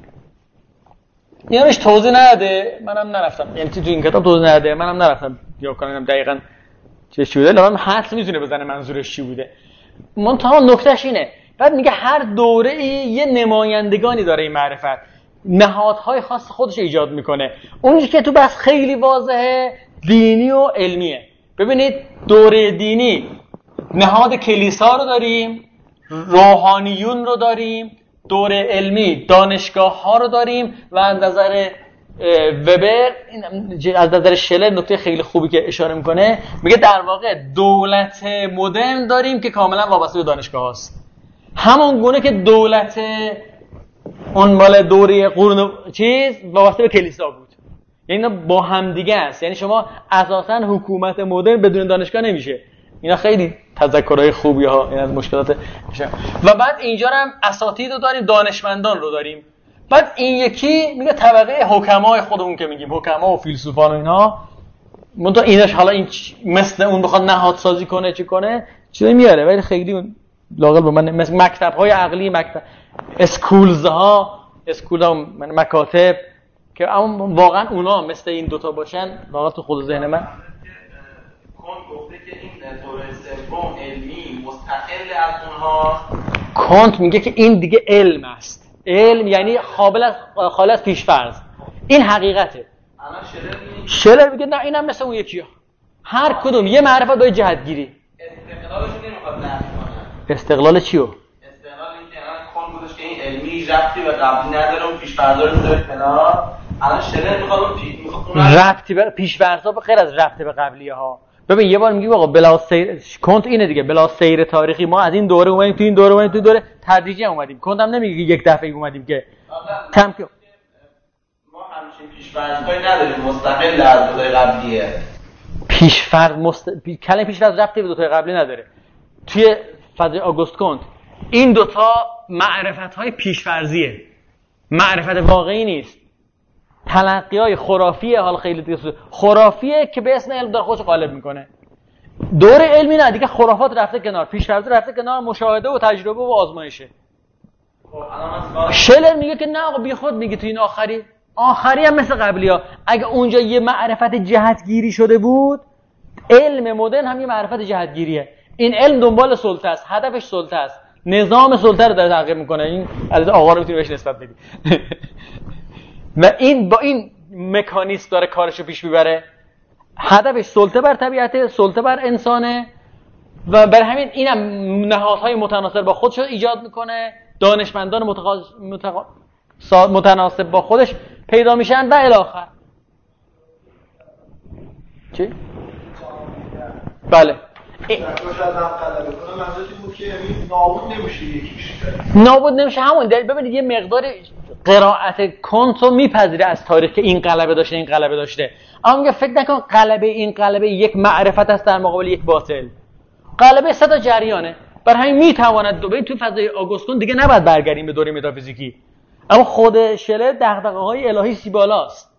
اینش توضیح نده، منم نرفتم، یعنی تو این کتاب توضیح نده، منم نرفتم یا کنم دقیقاً چه شده، لازم حدس میتونه بزنه منظورش چی بوده. منتها نکتهش اینه، بعد میگه هر دوره یه نمایندگانی داره این معرفت، نهادهای خاص خودش ایجاد میکنه. اونی که تو بس خیلی واضحه دینی و علمیه. ببینید دوره دینی نهاد کلیسا رو داریم، روحانیون رو داریم، دوره علمی دانشگاه ها رو داریم و از نظر وبر، از نظر شلر نکته خیلی خوبی که اشاره میکنه، میگه در واقع دولت مدرن داریم که کاملا وابسته به دانشگاه هاست، همون گونه که دولت اون مال دوره قرون چیز وابسته به کلیسا بود. یعنی اینا با هم دیگه است. یعنی شما اساساً حکومت مدرن بدون دانشگاه نمیشه. اینا خیلی تذکرهای خوبی ها، این از مشکلات میشه. و بعد اینجا هم اساتید رو داریم، دانشمندان رو داریم. بعد این یکی میگه طبقه حکمای خودمون که میگیم حکما و فیلسوفان و اینا، منتها اینش حالا این مثل اون بخواد نهاد سازی کنه چی کنه چیزی میاره، ولی خیلی لااقل به من مثل مکتب‌های عقلی، مکتب اسکولز ها مکاتب که اما واقعا اونا مثل این دوتا باشن، واقعا تو خود ذهن من کانت گفته که این دوره سوم علمی مستقل از اونها. کانت میگه که این دیگه علم است. علم یعنی خالص از پیش‌فرض. این حقیقته. الان شلر میگه نه، اینم مثل اون یکیه. هر کدوم یه معرفت با جهتگیری. استقلالش نمیخواد نفی کنه. استقلال چیو؟ استقلال این که الان کانت گفتش که این علمی ربطی به قبلی نداره، اون پیش‌فرضا رو میذاره کنار. الان شلر میخواد ربطی به پیش‌فرض‌ها به غیر از ربط به قبلیه ها. ببین یه بار میگیم آقا بلا سیر کنت اینه دیگه، بلا سیر تاریخی ما از این دوره اومدیم تو این دوره اومدیم تو دوره تدریجی اومدیم. کنت هم نمیگه یک دفعه اومدیم که تمکن. ما همچین پیش‌فرض‌هایی نداریم مستقل از دوره قبلیه. کلمه پیش‌فرض ربطی به دوره قبلی نداره. توی فضای آگوست کنت این دوتا معرفت‌های پیش‌فرضیه، معرفت واقعی نیست، تلقی‌های خرافیه. حالا خیلی دیگه خرافیه که به اسم علم داره خودش غالب میکنه. دوره علمی نه دیگه، خرافات رفته کنار، پیش‌فرض رفته کنار، مشاهده و تجربه و آزمایشه. شلر میگه که نه آقا بی خود میگه تو این آخری هم مثل قبلی‌ها. اگه اونجا یه معرفت جهتگیری شده بود، علم مدرن هم یه معرفت جهتگیریه. این علم دنبال سلطه است، هدفش سلطه است، نظام سلطه رو داره تغییر میکنه. این البته آقا رو میتونی بهش نسبت بدی. و این با این مکانیزم داره کارشو پیش میبره. هدفش سلطه بر طبیعت، سلطه بر انسانه و بر همین اینم نهادهای متناسب با خودش ایجاد میکنه، دانشمندان متناسب با خودش پیدا میشن و الی آخر. چی؟ بله. نابود نمیشه همون. ببینید یه مقدار قرائت کنتو میپذیره از تاریخ که این غلبه داشته این غلبه داشته، اما میگه فکر نکن این غلبه یک معرفت است در مقابل یک باطل. غلبه سه تا جریانه. برای همین میتواند ببین تو فضای آگوستون دیگه نباید برگردیم به دوره متافیزیکی، اما خود شلر دغدغه‌های الهی سیبالاست.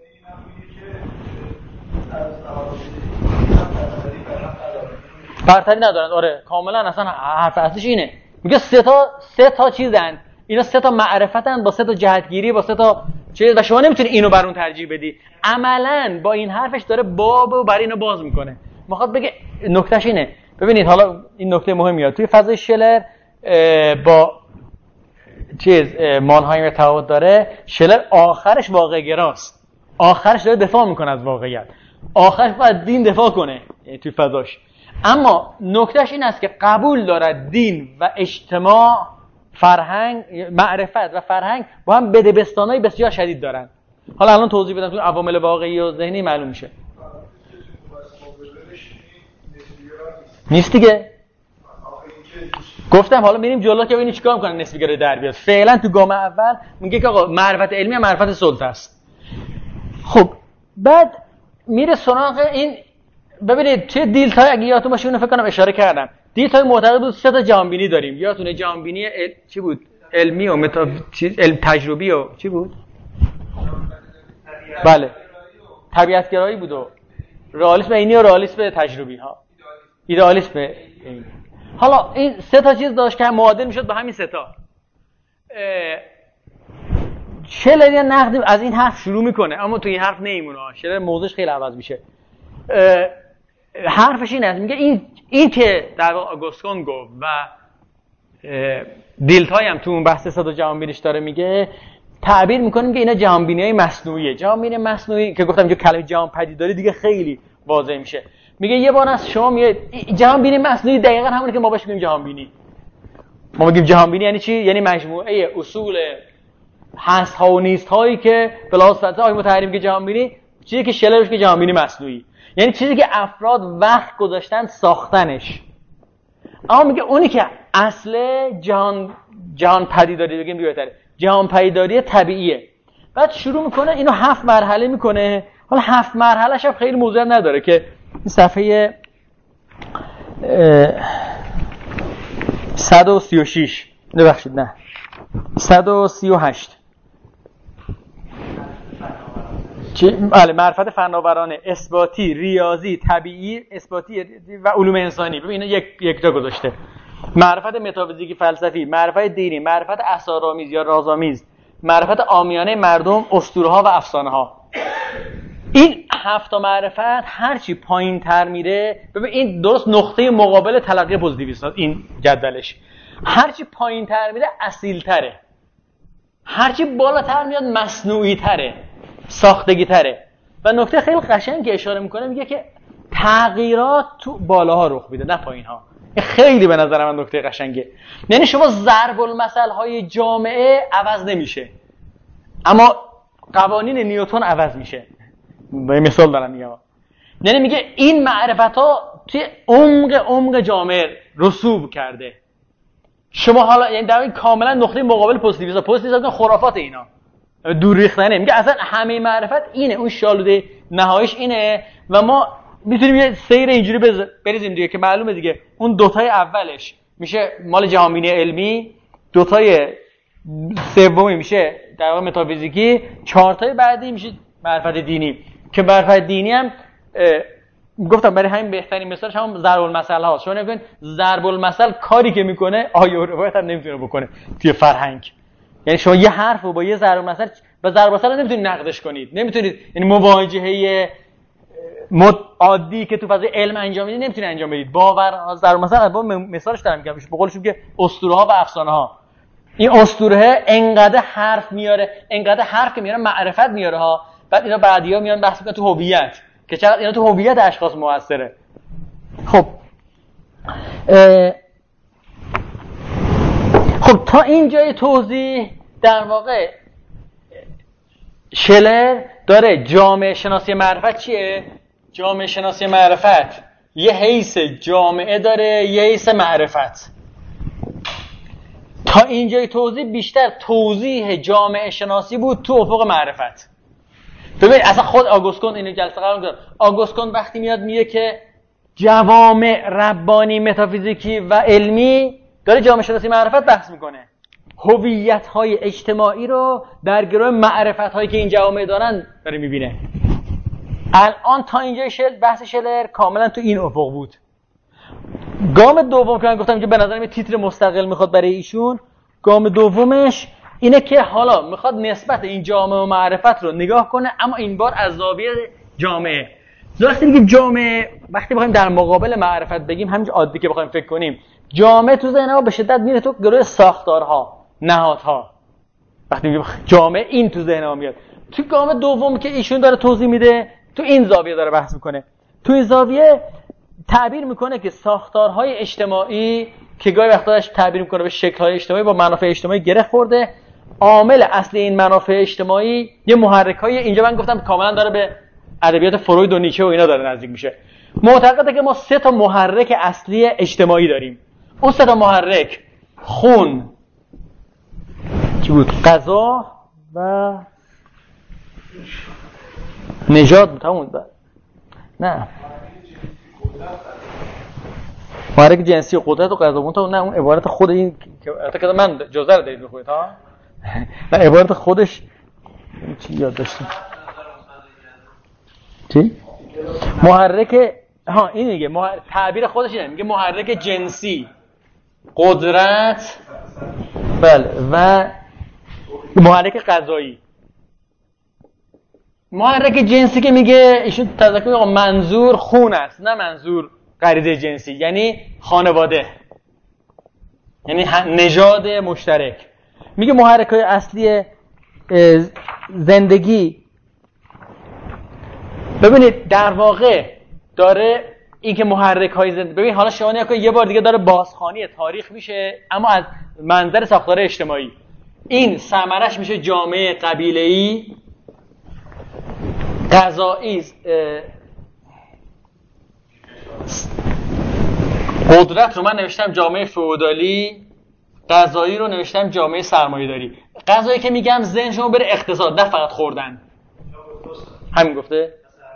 برتری ندارن. آره کاملا. اصلا حرف اصلیش اینه، میگه سه تا چیزن، اینا سه تا معرفتن با سه تا جهتگیری با سه تا چیز و شما نمیتونی اینو بر اون ترجیح بدی. عملاً با این حرفش داره بابو برای اینو باز میکنه. میخواد بگه نکتهش اینه. ببینید حالا این نکته مهمیه توی فضای شلر با مانهایم تفاوت داره. شلر آخرش واقع گراست، آخرش داره دفاع میکنه از واقعیت، آخرش باید دین دفاع کنه توی فضاش. اما نکتهش این است که قبول دارد دین و اجتماع، فرهنگ، معرفت و فرهنگ با هم بدبستانای بسیار شدید دارن. حالا الان توضیح بدم تو عوامل واقعی و ذهنی معلوم میشه. نیست دیگه. گفتم حالا میریم جلو که ببینیم چیکار میکنن نسبی‌گرایی در بیاد. فعلا تو گام اول میگه که آقا معرفت علمی و معرفت سلطه است. خب بعد میره سراغ این. ببینید چه دیلتای اگه یادتون باشه اونو فکر کنم اشاره کردم. دیلتای معتقد بود سه تا جهانبینی داریم. یادتونه جهانبینی چی بود؟ علمی و علم تجربی و چی بود؟ بله. طبیعت گرایی بود و رئالیسم عینی و رئالیسم تجربی ها. ایدئالیسم عینی. حالا این سه تا چیز داشت که معادل میشد به همین سه تا. شلر یه نقد از این حرف شروع میکنه اما تو این حرف نمیمونه. شلر موضوعش خیلی عوض میشه. حرفش این است، میگه این که در واقع آگوستون گفت و دیلتای هم تو اون بحث صد جهانبینیش داره میگه، تعبیر میکنیم که اینا جهانبینی‌های مصنوعیه. جهانبینی مصنوعی که گفتم اینجا کلمه جهان پدیداری دیگه خیلی واضح میشه. میگه یه بار از شما میگه جهانبینی مصنوعی دقیقاً همونه که ما بهش میگیم جهانبینی. ما میگیم جهانبینی یعنی چی؟ یعنی مجموعه اصول هست ها و نیست هایی که به لحاظ فلسفی متحریم که جهانبینی، چیزی که شلر بهش میگه جهانبینی مصنوعی، یعنی چیزی که افراد وقت گذاشتن ساختنش. اما میگه اونی که اصل جهان پدیداری بگیم بهتره، جهان پدیداری طبیعیه. بعد شروع میکنه اینو 7 مرحله میکنه. حالا 7 مرحله‌اش هم خیلی موضوع نداره که صفحه 136 ببخشید نه 138 بله، معرفت فناورانه، اثباتی، ریاضی، طبیعی، اثباتی و علوم انسانی. ببین اینا یک جا گذاشته. معرفت متافیزیکی فلسفی، معرفت دینی، معرفت اسرارآمیز یا رازآمیز، معرفت عامیانه مردم، اسطوره‌ها و افسانه‌ها. این 7 معرفت هر چی پایین‌تر میره، ببین این درست نقطه مقابل تلقی پوزیتیویسم این جدولش. هر چی پایین‌تر میره اصیل‌تره، هر چی بالاتر میاد مصنوعی‌تره، ساختگی‌تره. و نکته خیلی قشنگی که اشاره میکنه میگه که تغییرات تو بالاها رخ میده نه پایین‌ها. این خیلی به نظر من نکته قشنگه. یعنی شما ضرب المثل های جامعه عوض نمیشه، اما قوانین نیوتن عوض میشه. به مثال دارم میگم، یعنی میگه این معرفت ها توی عمق جامعه رسوب کرده. شما حالا یعنی در این کاملا نقطه مقابل پوزیتیویسم خرافات اینا دور ریختنه. میگه اصلا همه معرفت اینه، اون شالوده نهاییش اینه و ما میتونیم یه سیر اینجوری بریزیم دیگه که معلومه دیگه اون دوتای اولش میشه مال جهانبینی علمی، دوتای سومی میشه در واقع متافیزیکی، چهارتای بعدی میشه معرفت دینی که معرفت دینی هم گفتم برای همین بهترین مثالش هم ضرب المثل هاست. شما نگید ضرب المثل کاری که میکنه آیه و روایت هم نمیتونه بکنه توی فرهنگ. یعنی شما یه حرف رو با یه ضرب المثل با ضرب المثل نمیتونید نقدش کنید، نمیتونید یعنی مواجهه عادی که تو فضای علم انجام میدید نمیتونید انجام بدید. باور ضرب المثل با مثالش دارم میگم، به قولشون که اسطوره ها و افسانه ها، این اسطوره انقدر حرف میاره، انقدر حرف که میاره معرفت میاره ها. بعد اینا بعدیا میان بحث میکنن تو هویت که چقدر اینا تو هویت اشخاص موثره. خب تا اینجای توضیح در واقع شلر داره جامعه شناسی معرفت چیه؟ جامعه شناسی معرفت یه حیث جامعه داره، یه حیث معرفت. تا اینجای توضیح بیشتر توضیح جامعه شناسی بود تو افق معرفت. ببین اصلا خود آگوست این جلسه قرار داد. آگوست وقتی میاد میگه که جوامع ربانی متافیزیکی و علمی داره جامعه شناسی معرفت بحث میکنه، هویت‌های اجتماعی رو در گروه معرفت‌هایی که این جوامع دارن داره میبینه. الان تا اینجا بحث شلر کاملا تو این افق بود. گام دوم که من گفتم که به نظرم یه تیتر مستقل میخواد برای ایشون، گام دومش اینه که حالا میخواد نسبت این جامعه و معرفت رو نگاه کنه، اما این بار از زاویه جامعه. وقتی میگیم جامعه، وقتی بخوایم در مقابل معرفت بگیم همینجوری عادی که بخوایم فکر کنیم، جامعه تو ذهن ما به شدت میره تو گروه ساختارها، نهادها. وقتی میگیم جامعه این تو ذهن ما میاد. تو گام دوم که ایشون داره توضیح میده تو این زاویه داره بحث میکنه. تو این زاویه تعبیر میکنه که ساختارهای اجتماعی که گاهی وقتاش تعبیر میکنه به شکل‌های اجتماعی با منافع اجتماعی گره خورده، عامل اصلی این منافع اجتماعی یه محرک‌های، اینجا من گفتم کاملا داره به ادبیات فروید و نیچه و اینا داره نزدیک میشه. معتقده که ما 3 تا محرک اصلی اجتماعی داریم. اون 3 تا محرک خون، چی بود؟ غذا و نژاد بود. همون نه محرک جنسی و قدرت و غذا بود. نه اون عبارت خود این که من جزء رو دارید بخونید ها. نه عبارت خودش چی یاد داشتیم؟ چی؟ محرک این دیگه تعبیر خودش اینه، میگه محرک جنسی، قدرت، بله، و محرک غذایی. محرک جنسی که میگه ایشون تذکر میگه منظور خون است، نه منظور غریزه جنسی، یعنی خانواده، یعنی نژاد مشترک. میگه محرک‌های اصلی زندگی، ببینید در واقع داره این که محرک‌های زندگی، ببین حالا شما نگاه کنید یه بار دیگه داره بازخوانی تاریخ میشه، اما از منظر ساختار اجتماعی. این ثمرش میشه جامعه قبیله‌ای، غذایی، قدرت رو من نوشتم جامعه فئودالی، غذایی رو نوشتم جامعه سرمایه‌داری. غذایی که میگم ذهن شما بره اقتصاد، نه فقط خوردن. همین گفته؟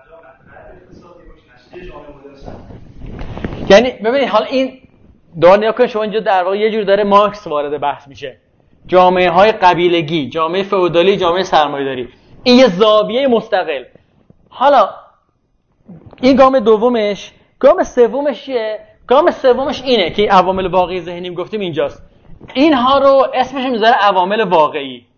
یعنی ببینید حالا این دانیا که شما اینجا در واقع یه جور داره مارکس وارد بحث میشه. جامعه های قبیلگی، جامعه فئودالی، جامعه سرمایه‌داری. این یه زاویه مستقل. حالا این گام دومش، گام سومش چیه؟ گام سومش اینه که عوامل واقعی ذهنی گفتیم اینجاست. اینها رو اسمش میذاره عوامل واقعی.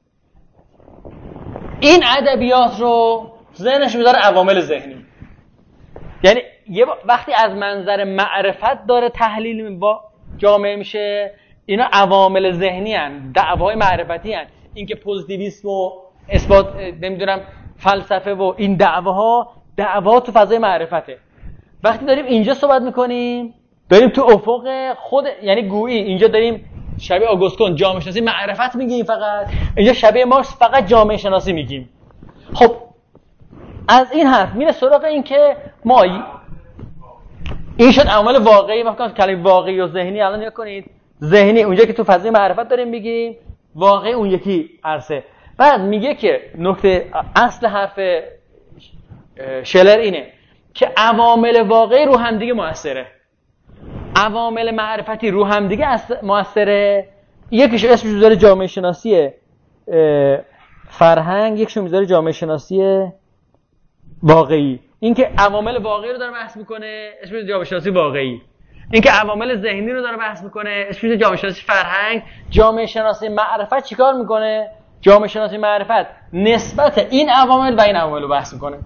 این ادبیات رو ذهنش میذاره عوامل ذهنی. یعنی وقتی از منظر معرفت داره تحلیل با جامعه میشه، اینا عوامل ذهنی هن، دعوای معرفتی هن. این که پوزیتیویسم و اثبات نمیدونم فلسفه و این دعوا تو فضای معرفته. وقتی داریم اینجا صحبت میکنیم، داریم تو افق خود، یعنی گویی اینجا داریم شبیه آگوست کن جامعه شناسی معرفت میگیم فقط، اینجا شبیه مارکس فقط جامعه شناسی میگیم. خب از این حرف میره سراغ این که ما این شد عوامل واقعی. من فکر کنم کلمه واقعی و ذهنی الان نگاه کنید، ذهنی اونجا که تو فضای معرفت داریم میگیم، واقعی اون یکی عرصه. بعد میگه که نکته اصل حرف شلر اینه که عوامل واقعی رو هم دیگه مؤثره، عوامل معرفتی رو هم دیگه مؤثره. یکیش اسمش میذاره جامعه شناسی فرهنگ، یکیش میذاره جامعه شناسی واقعی. این که عوامل واقعی رو داره بحث میکنه اسمش جامعه شناسی واقعی، این که عوامل ذهنی رو داره بحث میکنه اسمش جامعه شناسی فرهنگ. جامعه شناسی معرفت چیکار میکنه؟ جامعه شناسی معرفت نسبت این عوامل و این عوامل رو بحث میکنه.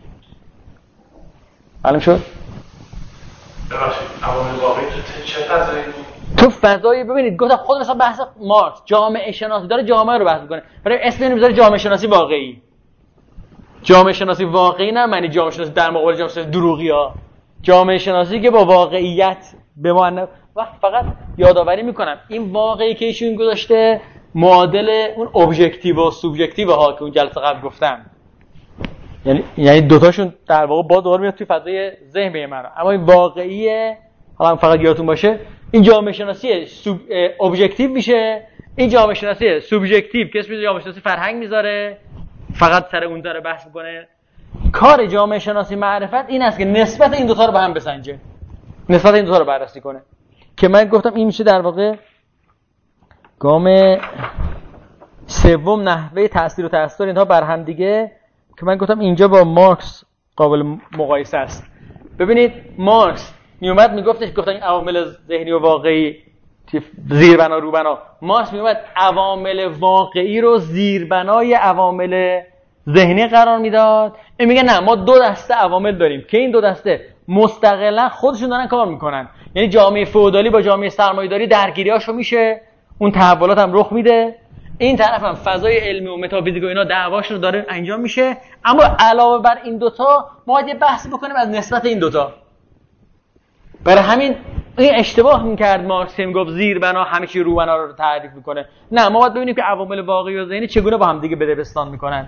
معلوم شد؟ ببخشید عوامل واقعی تو چه فضایی؟ تو فضایی ببینید گفتم خود مثلا بحث مارکس جامعه شناسی داره جامعه رو بحث میکنه، برای اسم اینو میذاره جامعه شناسی واقعی. جامعه شناسی واقعی نه معنی جامعه شناسی در مقابل جامعه شناسی دروغی ها، جامعه شناسی که با واقعیت به معنی. وقت فقط یادآوری میکنم این واقعی که ایشون گذاشته معادل اون ابژکتیو و سوبژکتیو ها که اون جلسه قبل گفتم، یعنی دوتاشون در واقع با دور میاد توی فضای ذهن به من. اما این واقعیه، حالا فقط یادتون باشه این جامعه شناسی ابژکتیو میشه، این جامعه شناسی سوبژکتیو که اسمش جامعه شناسی فرهنگ میذاره، فقط سر اون داره بحث میکنه. کار جامعه شناسی معرفت این است که نسبت این دوتا رو به هم بسنجه، نسبت این دوتا رو بررسی کنه. که من گفتم این میشه در واقع گام سوم، نحوه تأثیر و تأثیر اینها بر هم دیگه، که من گفتم اینجا با مارکس قابل مقایسه است. ببینید مارکس میومد میگفتش، گفتن این عوامل ذهنی و واقعی زیربنا روبنا، مارکس میومد عوامل واقعی رو زیربنای عوامل ذهنی قرار میداد. این میگه نه ما دو دسته عوامل داریم که این دو دسته مستقلا خودشون دارن کار میکنن. یعنی جامعه فئودالی با جامعه سرمایه‌داری درگیریاشو میشه، اون تحولات هم رخ میده، این طرف هم فضای علمی و متافیزیک و اینا دعواشون داره انجام میشه. اما علاوه بر این دوتا ما باید بحث بکنیم از نسبت این دوتا. برای همین این اشتباه میکرد مارکس، میگفت زیربنا همه چی روبنا رو تعریف میکنه. نه، ما باید ببینیم که عوامل واقعی و ذهنی چگونه با هم دیگه بدبستان میکنن.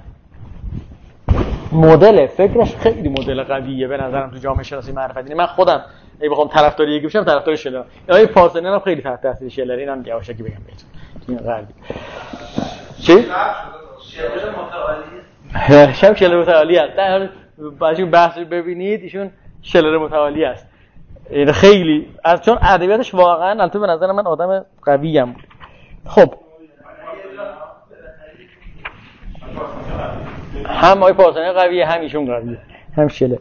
مدل فکرش خیلی مدل قویه به نظرم تو جامعه شناسی معرفتی. من خودم اگه بخوام طرفدار یکی بشم طرفدار شلر. آقای پارسنیان هم خیلی تحت تاثیر شلر، اینم یواشکی بگم بهتون. این قوی. چی؟ شلر متعالی. شلر متعالی است. در حال بعضی بحث ببینید ایشون شلر متعالی است. این خیلی از چون ادبیاتش واقعا البته به نظر من آدم قوی هم بود. خب هم آقای پارسانی قویه، هم ایشون قویه، هم شله.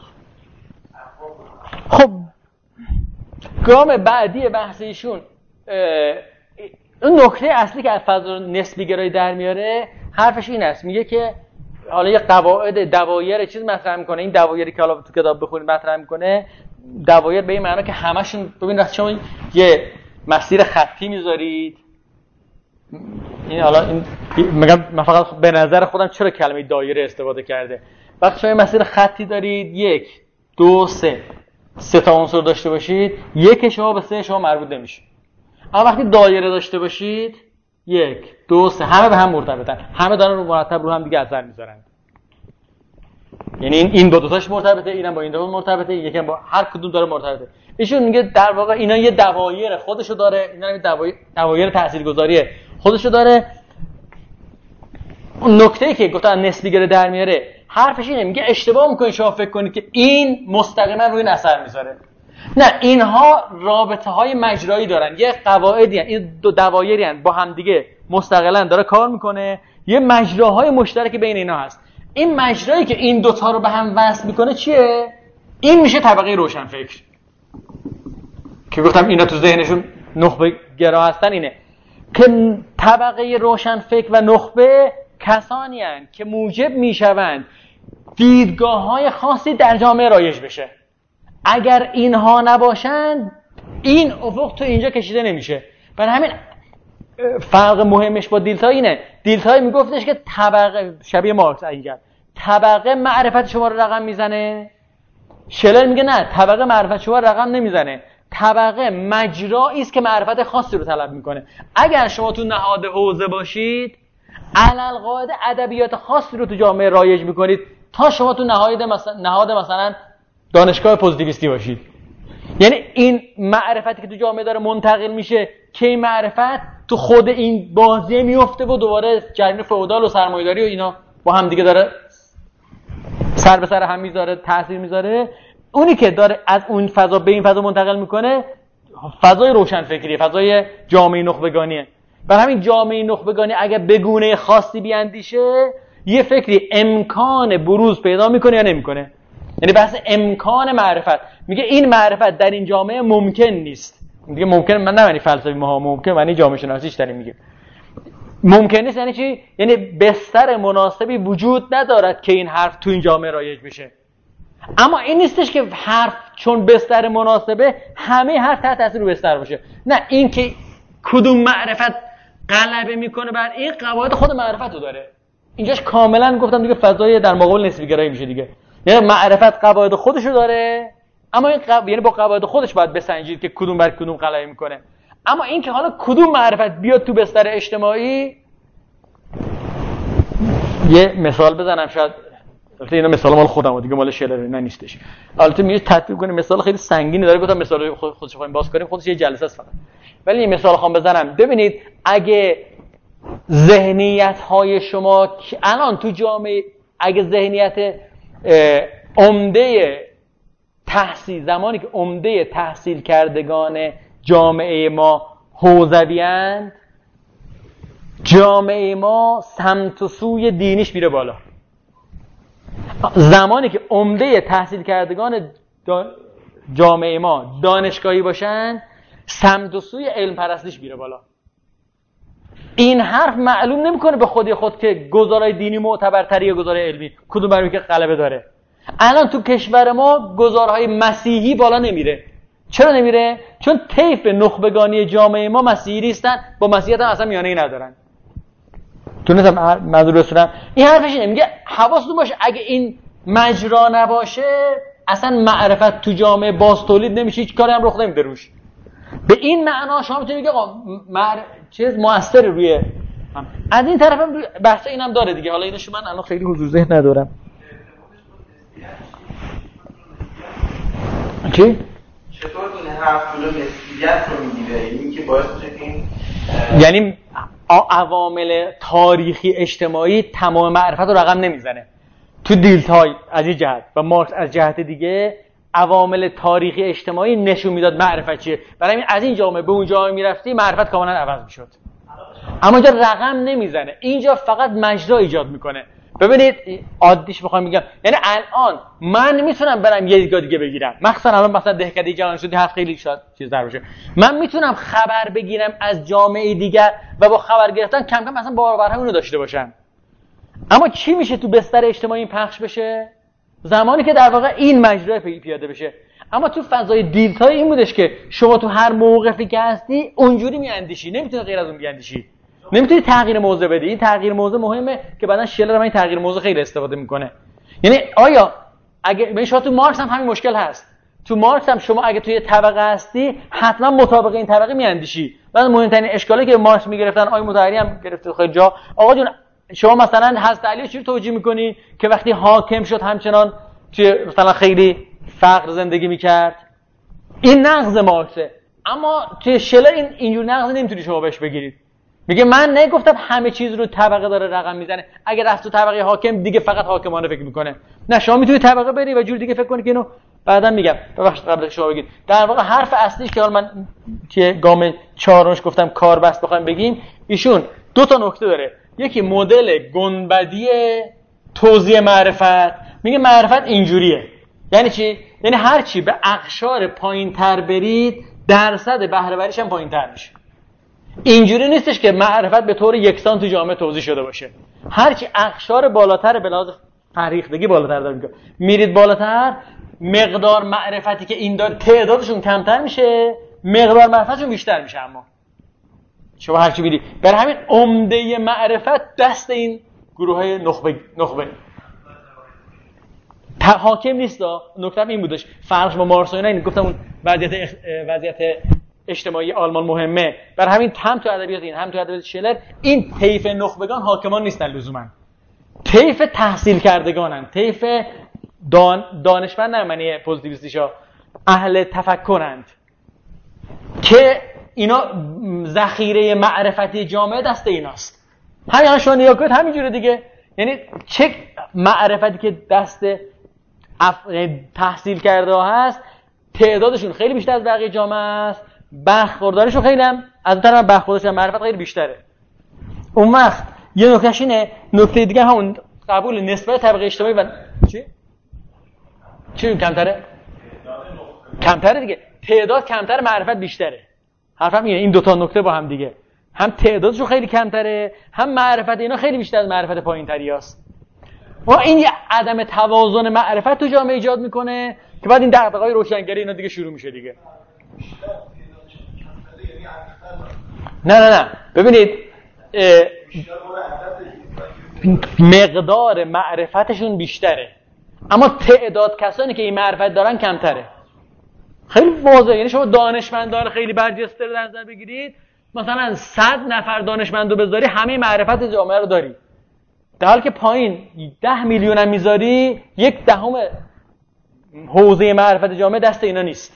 خب گام بعدی بحث ایشون اون نکته اصلی که از فضا نسبی گرایی در میاره حرفش این است، میگه که حالا یه قواعد دوایر چیز مطرح میکنه. این دوایری که حالا تو کتاب بخونید مطرح میکنه، دوایر به این معنی که همشون ببینید شما یه مسیر خطی میذارید. این حالا این میگم من فقط به نظر خودم چرا کلمه دایره استفاده کرده. وقتی شما مسیر خطی دارید 1 2 3 تا عنصر داشته باشید، یک شما به 3 شما مربوط نمیشه. اما وقتی دایره داشته باشید 1 2 3 همه به هم مرتبطن، همه دارن رو مرتب رو هم دیگه اثر میذارن. یعنی این دو تاش مرتبطه، اینم با این دو مرتبطه، یکم با هر کدوم داره مرتبطه. ایشون میگه در واقع اینا یه دوایر خودشو داره، اینا یه دوایر تاثیرگذاری خودشو داره. اون نکته‌ای که گفتن نسبیگره در میاره حرفش اینه، میگه اشتباه میکنید شما فکر کنید که این مستقیما روی این اثر میذاره. نه، اینها رابطه‌های مجرایی دارن، یه قواعدی هستن، این دو دوایری هستن با هم دیگه مستقلا داره کار میکنه، یه مجراهای مشترک بین اینا هست. این مجرایی که این دوتا رو به هم وصل میکنه چیه؟ این میشه طبقه روشنفکر که گفتم اینا تو ذهنشون نخبه گرا هستن. اینه که طبقه روشنفکر و نخبه کسانی هستند که موجب میشوند دیدگاه‌های خاصی در جامعه رایج بشه. اگر اینها نباشند این افق تو اینجا کشیده نمیشه. برای همین فرق مهمش با دیلتای اینه، دیلتای میگفتش که طبقه شبیه مارکس اینجا طبقه معرفت شما رو رقم میزنه، شلر میگه نه، طبقه معرفت شما رو رقم نمیزنه، طبقه مجرایی است که معرفت خاصی رو طلب میکنه. اگر شما تو نهاد حوزه باشید، علالقاعده ادبیات خاصی رو تو جامعه رایج میکنید تا شما تو نهاد مثلا دانشگاه پوزیتیویستی باشید. یعنی این معرفتی که تو جامعه داره منتقل میشه که این معرفت تو خود این بازی میفته و دوباره جریان فئودال و سرمایه‌داری و اینا با هم دیگه داره سر به سر هم میذاره، تاثیر میذاره. اونی که داره از اون فضا به این فضا منتقل میکنه فضای روشنفکریه، فضای جامعه نخبگانیه. برای همین جامعه نخبگانی اگه به گونه خاصی بیاندیشه یه فکری امکان بروز پیدا میکنه یا نمیکنه. یعنی بحث امکان معرفت، میگه این معرفت در این جامعه ممکن نیست. میگه ممکن، من نه معنی فلسفی ما ممکن، معنی جامعه شناسیش داریم میگه ممکن نیست. یعنی چی؟ یعنی بستر مناسبی وجود ندارد که این حرف تو این جامعه رایج بشه. اما این نیستش که حرف چون بستر مناسبه همه حرف تحت تاثیر بستر باشه. نه، این که کدوم معرفت غلبه میکنه بر این قواعد خود معرفت رو داره. اینجاش کاملا گفتم دیگه فضای در مقابل نسبی گرایی میشه دیگه. یعنی معرفت قواعد خودش رو داره، اما این یعنی با قواعد خودش باید بسنجید که کدوم بر کدوم غلبه میکنه. اما این که حالا کدوم معرفت بیاد تو بستر اجتماعی، یه مثال بزنم، شاید البته اینا مثال مال خودم دیگه، مال شلر نه نیستش. البته میشه تطبیق کنیم، مثال خیلی سنگینی داره، گفتم مثال خودش بخوایم باز کنیم خودش یه جلسه است فقط. ولی این مثال خواهم بزنم. ببینید اگه ذهنیت‌های شما الان تو جامعه، اگه ذهنیت عمده تحصیل، زمانی که عمده تحصیل کردگان جامعه ما حوزوی‌اند، جامعه ما سمت و سوی دینیش میره بالا. زمانی که عمده تحصیل کردگان جامعه ما دانشگاهی باشن، سمت و سوی علم پرستیش میره بالا. این حرف معلوم نمیکنه به خودی خود که گزارای دینی معتبرتری یا گزارای علمی کدوم برمی که غلبه داره. الان تو کشور ما گزارهای مسیحی بالا نمیره. چرا نمیره؟ چون طیف نخبگانی جامعه ما مسیحی نیستن، با مسیحیت هم اصلا میانه‌ای ندارن. تونستم منظور رسونم؟ این حرفش اینه، میگه حواستون باشه اگه این مجرا نباشه اصلا معرفت تو جامعه باز تولید نمیشه، هیچ کاری هم رخ نمیده روش. به این معنا شما میتونید بگید آقا چیز موثر روی از این طرف هم بحث اینم داره دیگه. حالا اینو من الان خیلی حضور ذهن ندارم. چی؟ چطور این حرف رو نسبیت رو میگیره؟ این که باعث میشه که این یعنی عوامل تاریخی اجتماعی تمام معرفت رو رقم نمیزنه. تو دیلتای از این جهت و مارکس از جهت دیگه عوامل تاریخی اجتماعی نشون میداد معرفت چیه. برای همین از این جامعه به اون جامعه میرفتی معرفت کاملا عوض میشد. اما اینجا رقم نمیزنه، اینجا فقط مجرا ایجاد میکنه. ببینید عادیش بخوام بگم، یعنی الان من میتونم برم یه دیگه بگیرم، مخصوصا الان مثلا دهکده جهان شدی هفت خیلی شاید چیز در باشه، من میتونم خبر بگیرم از جامعه دیگر و با خبر گرفتن کم کم مثلا باورها اونو داشته باشم. اما چی میشه تو بستر اجتماعی پخش بشه؟ زمانی که در واقع این مجرا پیاده بشه. اما تو فضای دیلتای این بودش که شما تو هر موقفی که هستی اونجوری میاندیشی، نمیتونی غیر از اون بیاندیشی، نمیتونی تغییر موضع بدی. این تغییر موضع مهمه که بعدن شلر هم این تغییر موضع خیلی استفاده میکنه. یعنی آیا اگه شما تو مارکس هم همین مشکل هست، تو مارکس هم شما اگه توی طبقه هستی حتما مطابق این طبقه میاندیشی. بعد مهمترین اشکالی که مارکس میگرفتن، آقای مطهری هم گرفته خیلی جا، آقا جون شما مثلا حضرت علی چی رو توجیه میکنی که وقتی حاکم شد همچنان توی مثلا خیلی فقر زندگی میکرد؟ این نقض مارکسه. اما توی شلر اینجور نقض نمیتونی شما بهش بگیرید. میگه من نگفتم همه چیز رو طبقه داره رقم میزنه، اگه رفت تو طبقه حاکم دیگه فقط حاکمانه فکر میکنه. نه، شما میتونی طبقه بری و جور دیگه فکر کنی که اینو بعداً میگم. ببخشید قبل شما بگید. در واقع حرف اصلیش که من که گام چهارمش گفتم کاربست بخوایم بگیم، ایشون دو تا نکته داره. یکی مدل گنبدی توزیع معرفت، میگه معرفت اینجوریه. یعنی چی؟ یعنی هر چی به اقشار پایین‌تر برید درصد بهره وریش هم پایین‌تر میشه. اینجوری نیستش که معرفت به طور یکسان تو جامعه توزیع شده باشه. هرچی اقشار بالاتر به لحاظ فرهیختگی بالاتر داره میرید بالاتر، مقدار معرفتی که این داره تعدادشون کمتر میشه، مقدار معرفتشون بیشتر میشه. اما شما هرچی میری، برای همین عمده معرفت دست این گروه های نخبه. حاکم نیست. نکته این بودش فرقش با مارکس و اینا، این گفتم اون وضعیت اجتماعی آلمان مهمه. برای همین هم تو ادبیات این هم تو ادبیات شلر این طیف نخبگان حاکمان نیستن لزوما، طیف تحصیل کردگانن، طیف دانشمند، نه معنی پوزیتیویستیشا، اهل تفکرند که اینا ذخیره معرفتی جامعه دست ایناست. همین شما نگاه کنید همینجوره دیگه، یعنی چه معرفتی که دست تحصیل کرده ها هست تعدادشون خیلی بیشتر از بقیه جامعه است، برخوردارشون خیلی هم از اون طرف برخوردارشون معرفت خیلی بیشتره. اون وقت یه نکتهش اینه، نکته دیگه همون قبول نسبت طبقه اجتماعی و چی کمتره؟ کمتره دیگه، تعداد کمتر، معرفت بیشتره. حرفم اینه، این دوتا نکته با هم دیگه، هم تعدادشون خیلی کمتره، هم معرفت اینا خیلی بیشتر از معرفت پایین‌تری است. و این یه عدم توازن معرفت تو جامعه ایجاد میکنه که بعد این دغدغه‌های روشنگری اینا دیگه شروع میشه دیگه. نه ببینید مقدار معرفتشون بیشتره اما تعداد کسانی که این معرفت دارن کمتره. خیلی واضحه. یعنی شما دانشمندان خیلی برجسته رو در نظر بگیرید، مثلا 100 نفر دانشمندو بذاری همه معرفت جامعه رو داری، در حالی که پایین 10 میلیون هم میذاری 1/10 حوزه معرفت جامعه دست اینا نیست.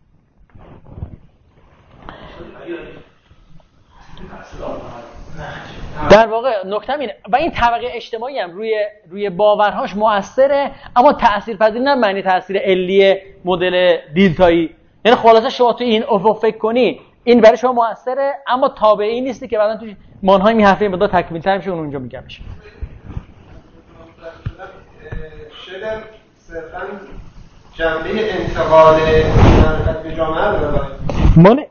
در واقع نکته اینه و این طبقه اجتماعی هم روی باورهاش مؤثره، اما تاثیرپذیر نه معنی تاثیر علی مدل دیلتایی. یعنی خلاصه شما تو این افق فکر کنی این برای شما مؤثره، اما تابعی نیستی که بعداً تو مانهای می حرفه مقدار تکمیل‌تر میشه، اونجا میگم میشه. شلر صرفاً جنبه انتقال معرفت به جامعه رو داره. مانه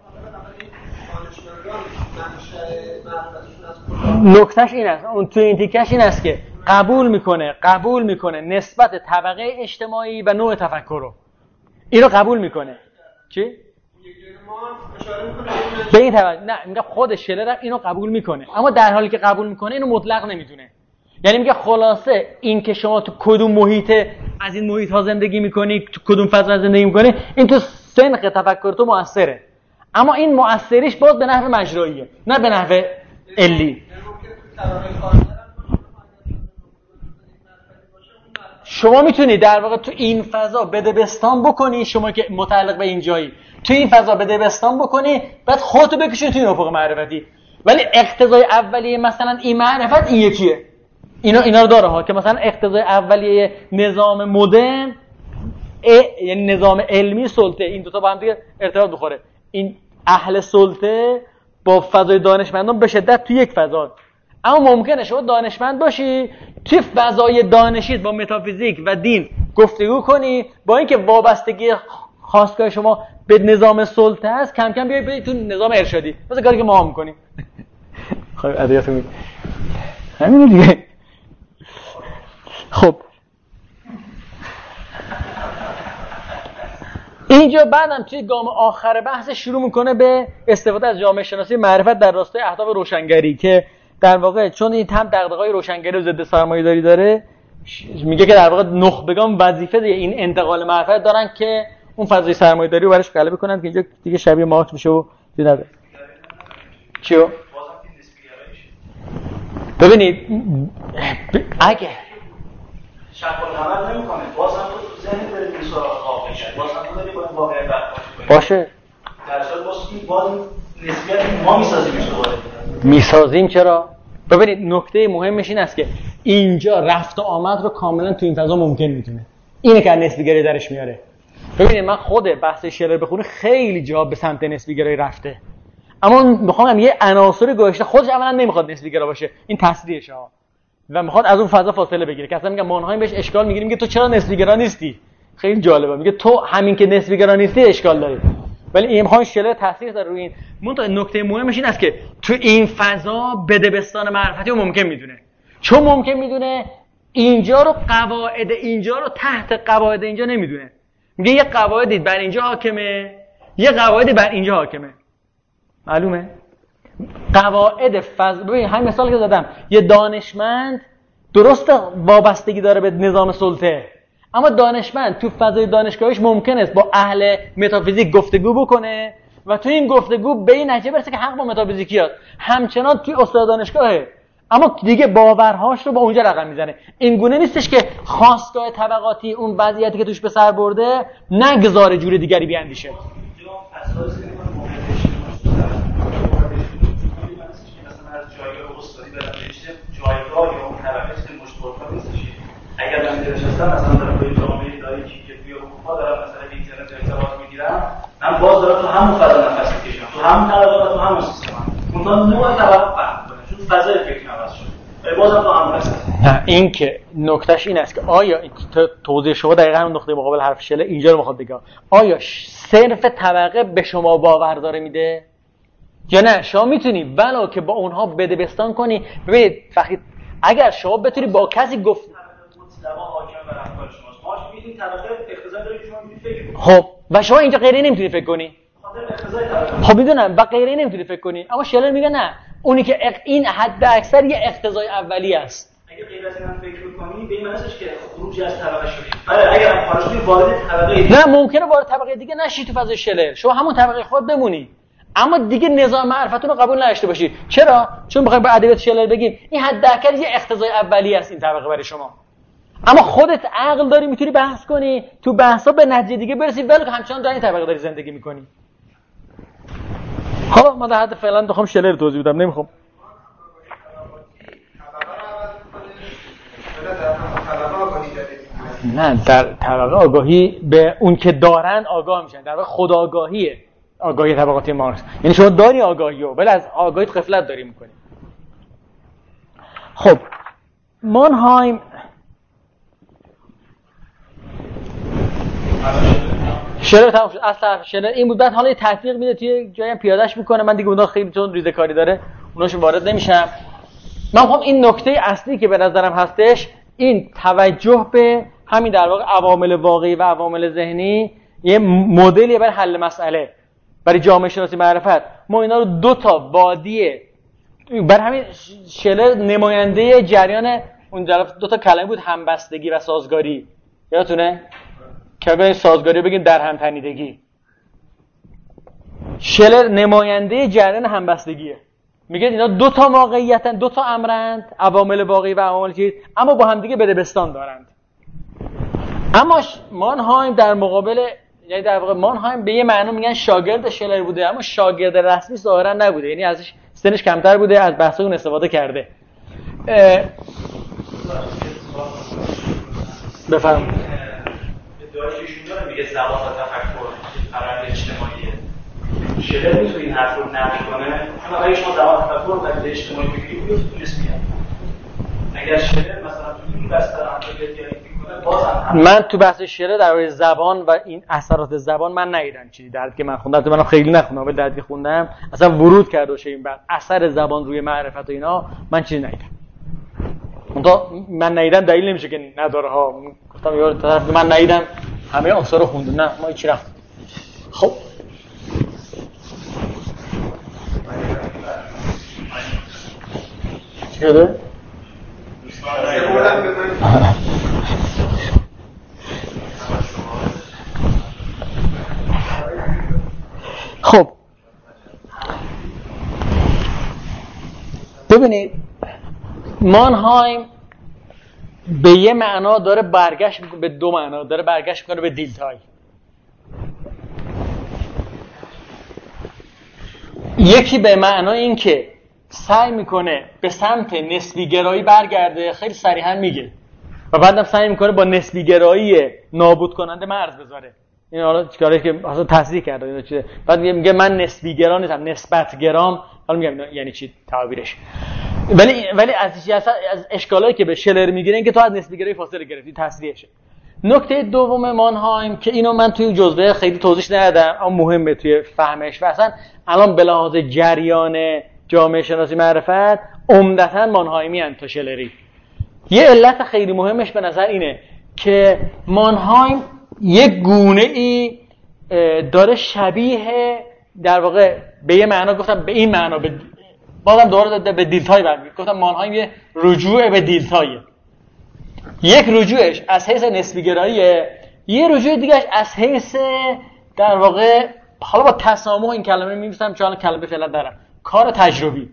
نکتهش این است، اون تو این تیکش این است که قبول میکنه نسبت طبقه اجتماعی و نوع تفکر رو، اینو قبول میکنه. چی؟ به این طبقه نه، میگه خود شلر هم اینو قبول میکنه، اما در حالی که قبول میکنه اینو مطلق نمیدونه. یعنی میگه خلاصه این که شما تو کدوم محیط از این محیط ها زندگی میکنی، تو کدوم فضا زندگی میکنی، این تو سنخ تفکر تو مؤثره، اما این مؤثریش باز به نحو مجراییه نه به نحو علی. شما میتونی در واقع تو این فضا بدبستان بکنی، شما که متعلق به این جایی تو این فضا بدبستان بکنی، بعد خودتو بکشونی تو این افق معرفتی، ولی اقتضای اولیه مثلا این معرفت این یکیه. اینا رو داره ها که مثلا اقتضای اولیه نظام مدرن یعنی نظام علمی سلطه، این دوتا با هم دیگه ارتباط بخوره. این اهل سلطه با فضای دانشمندان به شدت تو یک فضا، اما ممکنه شما دانشمند باشی توی فضای دانشیت با متافیزیک و دین گفتگو کنی، با اینکه وابستگی خاصگاه شما به نظام سلطه است، کم کم بیای تو نظام ارشادی، مثل کاری که ما هم می‌کنیم. خب ادبیات میگه همین دیگه. خب اینجا بعدم توی گام آخر بحث شروع میکنه به استفاده از جامعه شناسی معرفت در راستای اهداف روشنگری، که در واقع چون این هم دغدغه‌های روشنگری و ضد سرمایه‌داری داره، میگه که در واقع نخبگان وظیفه این انتقال معرفت دارن که اون فضای سرمایه‌داری رو برش غلبه کنن، که اینجا دیگه شبیه مارکس میشه و دیگه چیو ببینید اگه شک العمل نمی‌کنه، باز هم تو ذهن داره این سوال واقع میشه، باز هم داری با این واقعیت برخورد باشه. در صورت باز نسبیت ما میسازیمش دوباره. میسازیم چرا؟ ببینید نکته مهمش این است که اینجا رفت و آمد رو کاملا تو این فضا ممکن میتونه. اینه که نسبی‌گرایی درش میاره. ببینید من خود بحث شلر بخونه خیلی جا به سمت نسبی‌گرایی رفته، اما میخوام یه عناصر گذشته خودش اولا نمیخواد نسبی‌گرا باشه، این تصریحشه ها، و میخواد از اون فضا فاصله بگیره. که اصلا میگم مانهایم بهش اشکال میگیره، میگه تو چرا نسبی‌گرا نیستی؟ خیلی جالبه، میگه تو همین که نسبی‌گرا نیستی اشکال داری. ولی این میخوام شلر تاثیر داره روی این. نکته مهمش این است که تو این فضا بدبستان معرفتی رو ممکن میدونه، چون ممکن میدونه اینجا رو قواعد اینجا رو تحت قواعد اینجا نمیدونه. میگه یه قواعدی بر اینجا حاکمه، یه قواعدی بر اینجا حاکمه. معلومه؟ قواعد فضا. ببین همین مثال که زدم، یه دانشمند درست وابستگی داره به نظام سلطه، اما دانشمند تو فضای دانشگاهیش ممکن است با اهل متافیزیک گفتگو بکنه و تو این گفتگو به این نتیجه برسه که حق با متافیزیکیات، همچنان توی استاد دانشگاهه اما دیگه باورهاش رو با اونجا رقم میزنه. این گونه نیستش که خواستگاه طبقاتی اون وضعیتی که توش به سر برده نگذاره جور دیگری بیاندیشه. اگر من نشستم مثلا دارم با جامعه لایکی که توی اروپا دارم مثلا اینترنت ارتباط میگیرم، من باز دارم تو همون فضا نفس میکشم، تو همون طبقات، تو همون سیستم. اونها نوع طبقات فرق کنه چون فضای فکر عوض شده. بازم تو همون هست. نه این که نکتهش این است که آیا توضیح شما دقیقاً همون نقطه مقابل حرف شله اینجا رو میخواد بگه. آیا صرف طبقه به شما باور داره میده؟ یا نه شما میتونی ولو که با اونها بدبستان کنی. ببینید وقتی اگر شما بتونی با کسی گفت خب و شما اینجا غیره نمیتونی فکر کنی. خب میدونم و غیره نمیتونی فکر کنی، اما شلر میگه نه، اونی که این حد اکثر یه اقتضای اولیه است. اگه غیر از این فکر کنی به این معنی است که خروجی از طبقه شدی. آره اگر هم خارج شدی وارد طبقه دیگه نه ممکنه وارد طبقه دیگه نشی، تو فاز شلر شما همون طبقه خود بمونی اما دیگه نظام معرفتون رو قبول نداشته باشی. چرا؟ چون بخوایم با ادبیات شلر بگیم این حد اکثر یه اقتضای اولیه است این طبقه برای شما، اما خودت عقل داری میتونی بحث کنی، تو بحثا به نتیجه دیگه برسی ولی همچنان در این طبقه داری زندگی میکنی. حالا من در حد فعلا بخوام شلر رو توضیح بدم نمیخوام. نه در طبقه آگاهی به اون که دارن آگاه میشن، در واقع خودآگاهیه آگاهی طبقاتی مارکس. یعنی شما داری آگاهیو ولی از آگاهیت غفلت داری میکنی. خب مانهایم شلر تمام شد. اصلا شلر این بود. بعد حالا یه تطبیق میده توی جایی هم پیادهش میکنه. من دیگه اونها خیلی چون ریزه کاری داره اوناشو وارد نمیشم. من میخوام این نکته اصلی که به نظرم هستش این توجه به همین در واقع عوامل واقعی و عوامل ذهنی یه مدلیه برای حل مسئله. برای جامعه شناسی معرفت ما اینا رو دو تا وادیه، برای همین شلر نماینده جریان اون طرف دو تا کلمه بود، همبستگی و سازگاری. یادتونه که به سازگاری بگیم در هم تنیدگی. شلر نماینده جریان همبستگیه، میگه اینا دو تا واقعیتن، دو تا امرند، عوامل واقعی و عوامل چیز، اما با هم دیگه بدبستان دارند. اما مانهایم در مقابل، یعنی در واقع مانهایم به یه معنی میگن شاگرد شلر بوده اما شاگرد رسمی ظاهرا نبوده، یعنی ازش سنش کمتر بوده، از بحث اون استفاده کرده. بفرمایید. ادعایشون داره میگه زبان و تفکر فرآیند اجتماعیه. شلر میتونه این حرف رو نقش کنه، چون اگه شما زبان تفکر و فرآیند اجتماعی بگیرید میتونست میاد. اگر شلر مثلا تو این بستر عملیاتی کنه بازم من تو بحث شلر در مورد زبان و این اثرات زبان من ندیدم چیزی در حدی که من خوندم، منم خیلی نخوندم ولی در حدی خوندم اصلا ورود کرده باشه این بحث اثر زبان روی معرفت و اینا من چیزی ندیدم. من ندیدم دلیل نمیشه که نداره ها. گفتم یار طرف من ندیدم همه آثار رو خوندم، نه ما هیچی رفت. خب چی شده؟ خب ببینید مانهایم به یه معنا داره برگشت میکنه، به دو معنا داره برگشت میکنه به دیلتای. یکی به معنای این که سعی میکنه به سمت نسبی گرایی برگرده، خیلی صریحا میگه، و بعدم سعی میکنه با نسبی گرایی نابود کننده مرز بذاره. این حالا چیکاره که اصلا تصریح کرده اینا چیه. بعد میگه من نسبی گرا نیستم، نسبت گرام. حالا میگم یعنی چی تعبیرش. ولی از اشکالایی که به شلر میگیره این که تو از نسبی گرایی فاصله گرفتی، تصریحشه. نکته دوم مانهایم که اینو من توی جزوه خیلی توضیح ندادم اما مهمه توی فهمش و اصلا الان به لحاظ جریان جامعه شناسی معرفت عمدتاً مانهایمی ان تا شلری. یه علت خیلی مهمش به نظر اینه که مانهایم یک گونه ای داره شبیه در واقع به یه معنا، گفتم به این معنا بازم دوباره به دیلتای برمیگرده، گفتم مانهایم یه رجوع به دیلتایه. یک رجوعش از حیث نسبی گراییه، یه رجوع دیگهش از حیث در واقع، حالا با تسامح این کلمه می‌نویسم چون کلمه فعلا دارم، کار تجربی.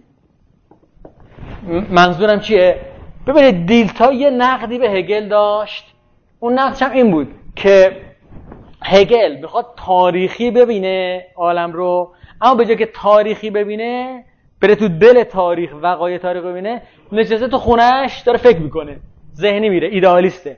منظورم چیه؟ ببینید دیلتا یه نقدی به هگل داشت، اون نقدش هم این بود که هگل میخواد تاریخی ببینه عالم رو، اما به جای که تاریخی ببینه بره تو دل تاریخ، وقایع تاریخ ببینه، نشسته تو خونهش داره فکر میکنه، ذهنی میره، ایدئالیسته.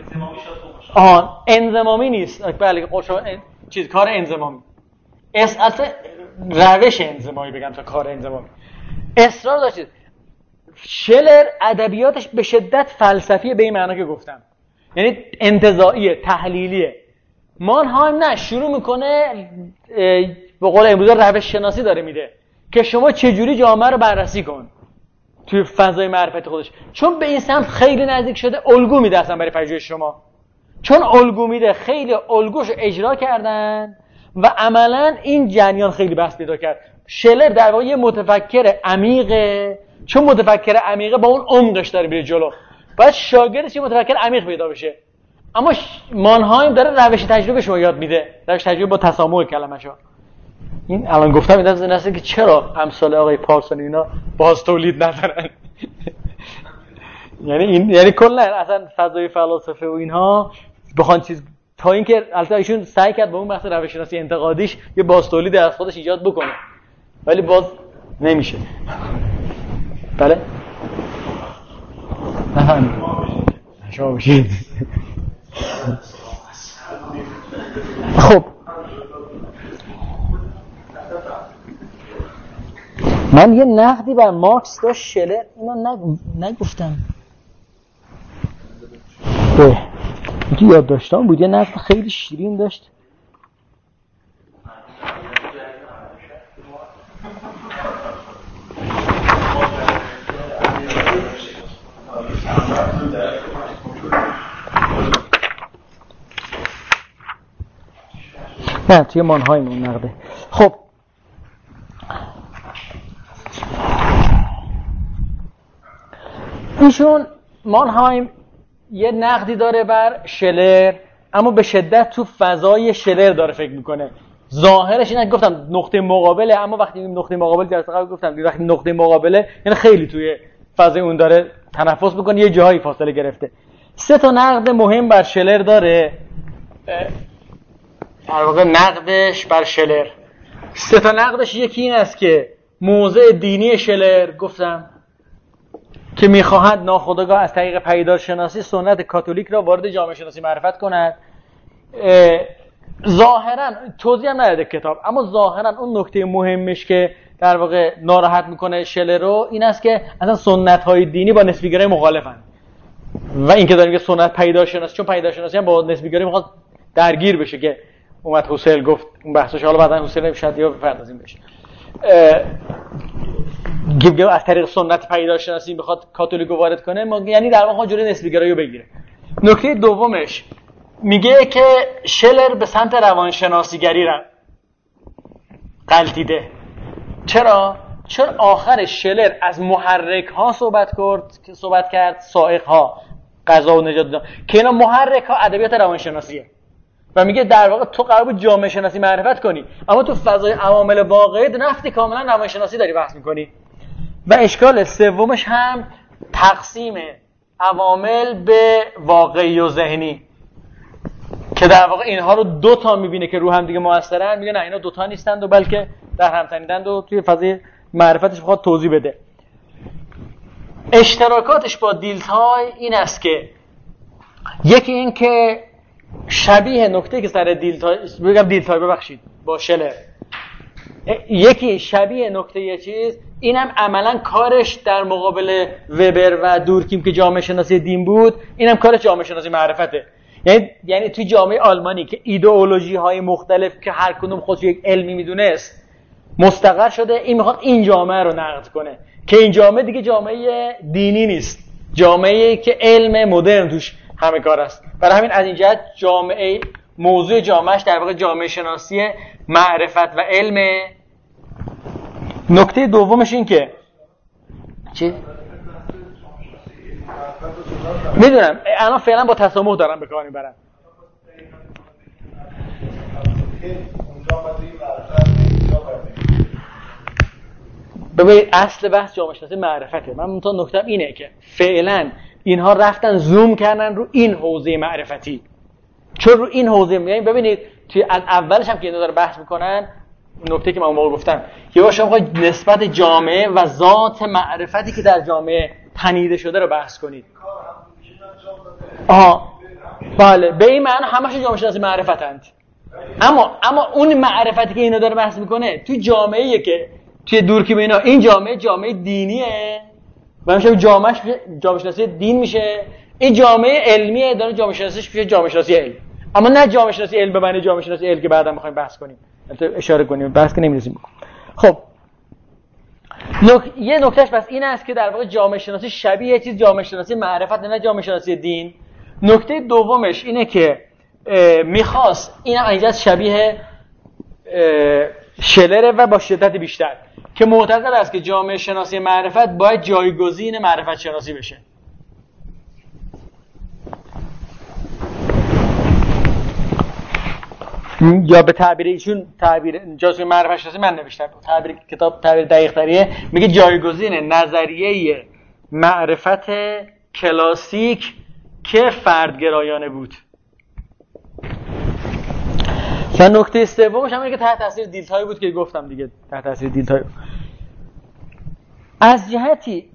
انضمامی نیست. بله چیز کار انضمامی، اصلا روش انضمامی بگم تا کار انضمامی. اصرار داشتید. شلر ادبیاتش به شدت فلسفیه به این معنا که گفتم، یعنی انتزاعیه، تحلیلیه. مانهایم نه، شروع میکنه به قول امروزه روش شناسی داره میده که شما چجوری جامعه رو بررسی کن توی فضای معرفت خودش، چون به این سمت خیلی نزدیک شده، الگو میده اصلا برای پژوهش شما، چون الگو میده خیلی الگوشو اجرا کردن و عملا این جریان خیلی بحث پیدا کرد. شلر در واقع یه متفکر عمیقه، چون متفکر عمیقه با اون عمقش داره میره جلو، باید شاگردش یه متفکر عمیق پیدا بشه. اما مانهایم داره روش تجربه شما یاد میده، روش تجربه با تسامح کلمه‌شو. این الان گفتم این دست که چرا امثال آقای پارسانی اینا باز تولید ندارن. یعنی کلا اصلا فضای فلسفه و اینها بخوان چیز، تا اینکه البته ایشون سعی کرد با اون بحث روش شناسی انتقادیش یه باز تولید از خودش ایجاد بکنه، ولی باز نمیشه. بله؟ نه شما بشید. خب من یه نقدی بر مارکس داشت شلر، اینو نگفتم. تو یاد داشتم بود، یه نقد خیلی شیرین داشت. نه توی مانهایم اون نقده. خب ایشون مانهایم یه نقدی داره بر شلر، اما به شدت تو فضای شلر داره فکر میکنه. ظاهرش اینه، گفتم نقطه مقابله، اما وقتی نقطه مقابل جلسه قبل گفتم وقتی نقطه مقابله یعنی خیلی توی فضای اون داره تنفس میکنه، یه جاهایی فاصله گرفته. 3 تا نقد مهم بر شلر داره، در واقع نقدش بر شلر 3 تا نقدش. یکی این است که موضع دینی شلر گفتم که میخواهد ناخودآگاه از طریق پدیدارشناسی سنت کاتولیک را وارد جامعه شناسی معرفت کند. ظاهرا توضیح هم نداده کتاب، اما ظاهرا اون نکته مهمش که در واقع ناراحت میکنه شلر رو این است که اصلا سنت های دینی با نسبی گرایی مخالفن و این که داریم که سنت پدیدارشناسی، چون پدیدارشناسی هم با نسبی گرایی میخواد درگیر بشه که اومد حسین گفت اون بحثش، حالا بعدا حسین شاید یا بپردازیم بشه، از طریق سنت پدیدارشناسی میخواد کاتولیکو وارد کنه، یعنی در واقع جلوی نسبی گرایی رو بگیره. نکته دومش میگه که شلر به سمت روانشناسیگری غلطیده. چرا؟ چون آخر شلر از محرک ها صحبت کرد، سائق ها، قضا و نجات دادن، که اینا محرک ها ادبیات روانشناسیه و میگه در واقع تو قرار بود جامعه شناسی معرفت کنی، اما تو فضای عوامل واقعی رفتی کاملا روانشناسی داری بحث میکنی. و اشکال سومش هم تقسیم عوامل به واقعی و ذهنی که در واقع اینها رو 2 تا میبینه که رو هم دیگه موثرن، میگه نه اینا 2 تا نیستند و بلکه در هم تنیدند و توی فضای معرفتش بخواد توضیح بده. اشتراکاتش با دیلتای این است که یکی این که شبیه نکته که سر دیلتای ببخشید با شلر، یکی شبیه نکته یه چیز، اینم عملا کارش در مقابل وبر و دورکیم که جامعه شناسی دین بود، اینم کارش جامعه شناسی معرفته. یعنی توی جامعه آلمانی که ایدئولوژی های مختلف که هر کدوم خودش یک علمی میدونست مستقر شده، این میخواد این جامعه رو نقد کنه که این جامعه دیگه جامعه دینی نیست، جامعه‌ای که علم مدرن توش همه کار است. برای همین از این جهت موضوع جامعهش در واقع جامعه شناسی معرفت و علم. نکته دومش این که چی؟ میدونم الان فعلا با تسامح دارم به کار میبرم. ببینید اصل بحث جامعه شناسی معرفته. من منتها نکتم اینه که فعلا اینها رفتن زوم کردن رو این حوزه معرفتی، چون رو این حوزه یعنی ببینید توی از اولش هم که اینا داره بحث میکنن، نکته که من اون موقع گفتم که با شما نسبت جامعه و ذات معرفتی که در جامعه تنیده شده رو بحث کنید. بله به این معنی همشون جامعه شناسی معرفتند. اما اون معرفتی که اینا داره بحث میکنه توی جامعه‌ای که توی دورکیم اینا این جامعه دینیه و میشه جامعه شناسی دین میشه، این جامعه علمیه داره جامعه شناسیش میشه جامعه شناسی علم، اما نه جامعه شناسی علم به معنی جامعه شناسی علم که بعدا میخوایم بحث کنیم، اشاره کنیم بحث که نمی‌رسیم. خب یه نکتهش بس این است که در واقع جامعه شناسی شبیه چیز جامعه شناسی معرفت نه جامعه شناسی دین. نکته دومش اینه که میخواست این اینجا شبیه شلره و با شدت بیشتر که معتقد است که جامعه شناسی معرفت باید جایگزین معرفت شناسی بشه. یا به تعبیر ایشون، تعبیر جایگزین معرفت شناسی من نوشتم، تعبیر کتاب تعبیر دقیق تریه، میگه جایگزین نظریه معرفت کلاسیک که فردگرایانه بود. و نکته سومش هم اینه که تحت تاثیر دیلتای بود که گفتم دیگه، تحت تاثیر دیلتای از جهتی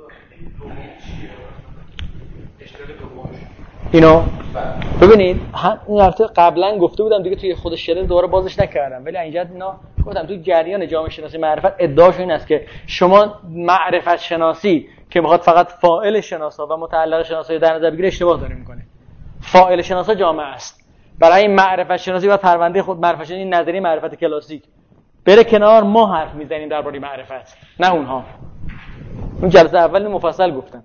اینو ببینید این هفته قبلا گفته بودم دیگه توی خود شلر دوباره بازش نکردم، ولی اینجا اینا گفتم توی جریان جامعه شناسی معرفت ادعاش این است که شما معرفت شناسی که میخواد فقط فاعل شناسا و متعلق شناسا در نظر بگیره اشتباه داره میکنه. فاعل شناسا جامعه است. برای معرفت شناسی و پرونده خود معرفت شناسی این نظریه معرفت کلاسیک بره کنار، ما حرف میزنیم درباره معرفت نه اونها. اون جلسه اول مفصل گفتم.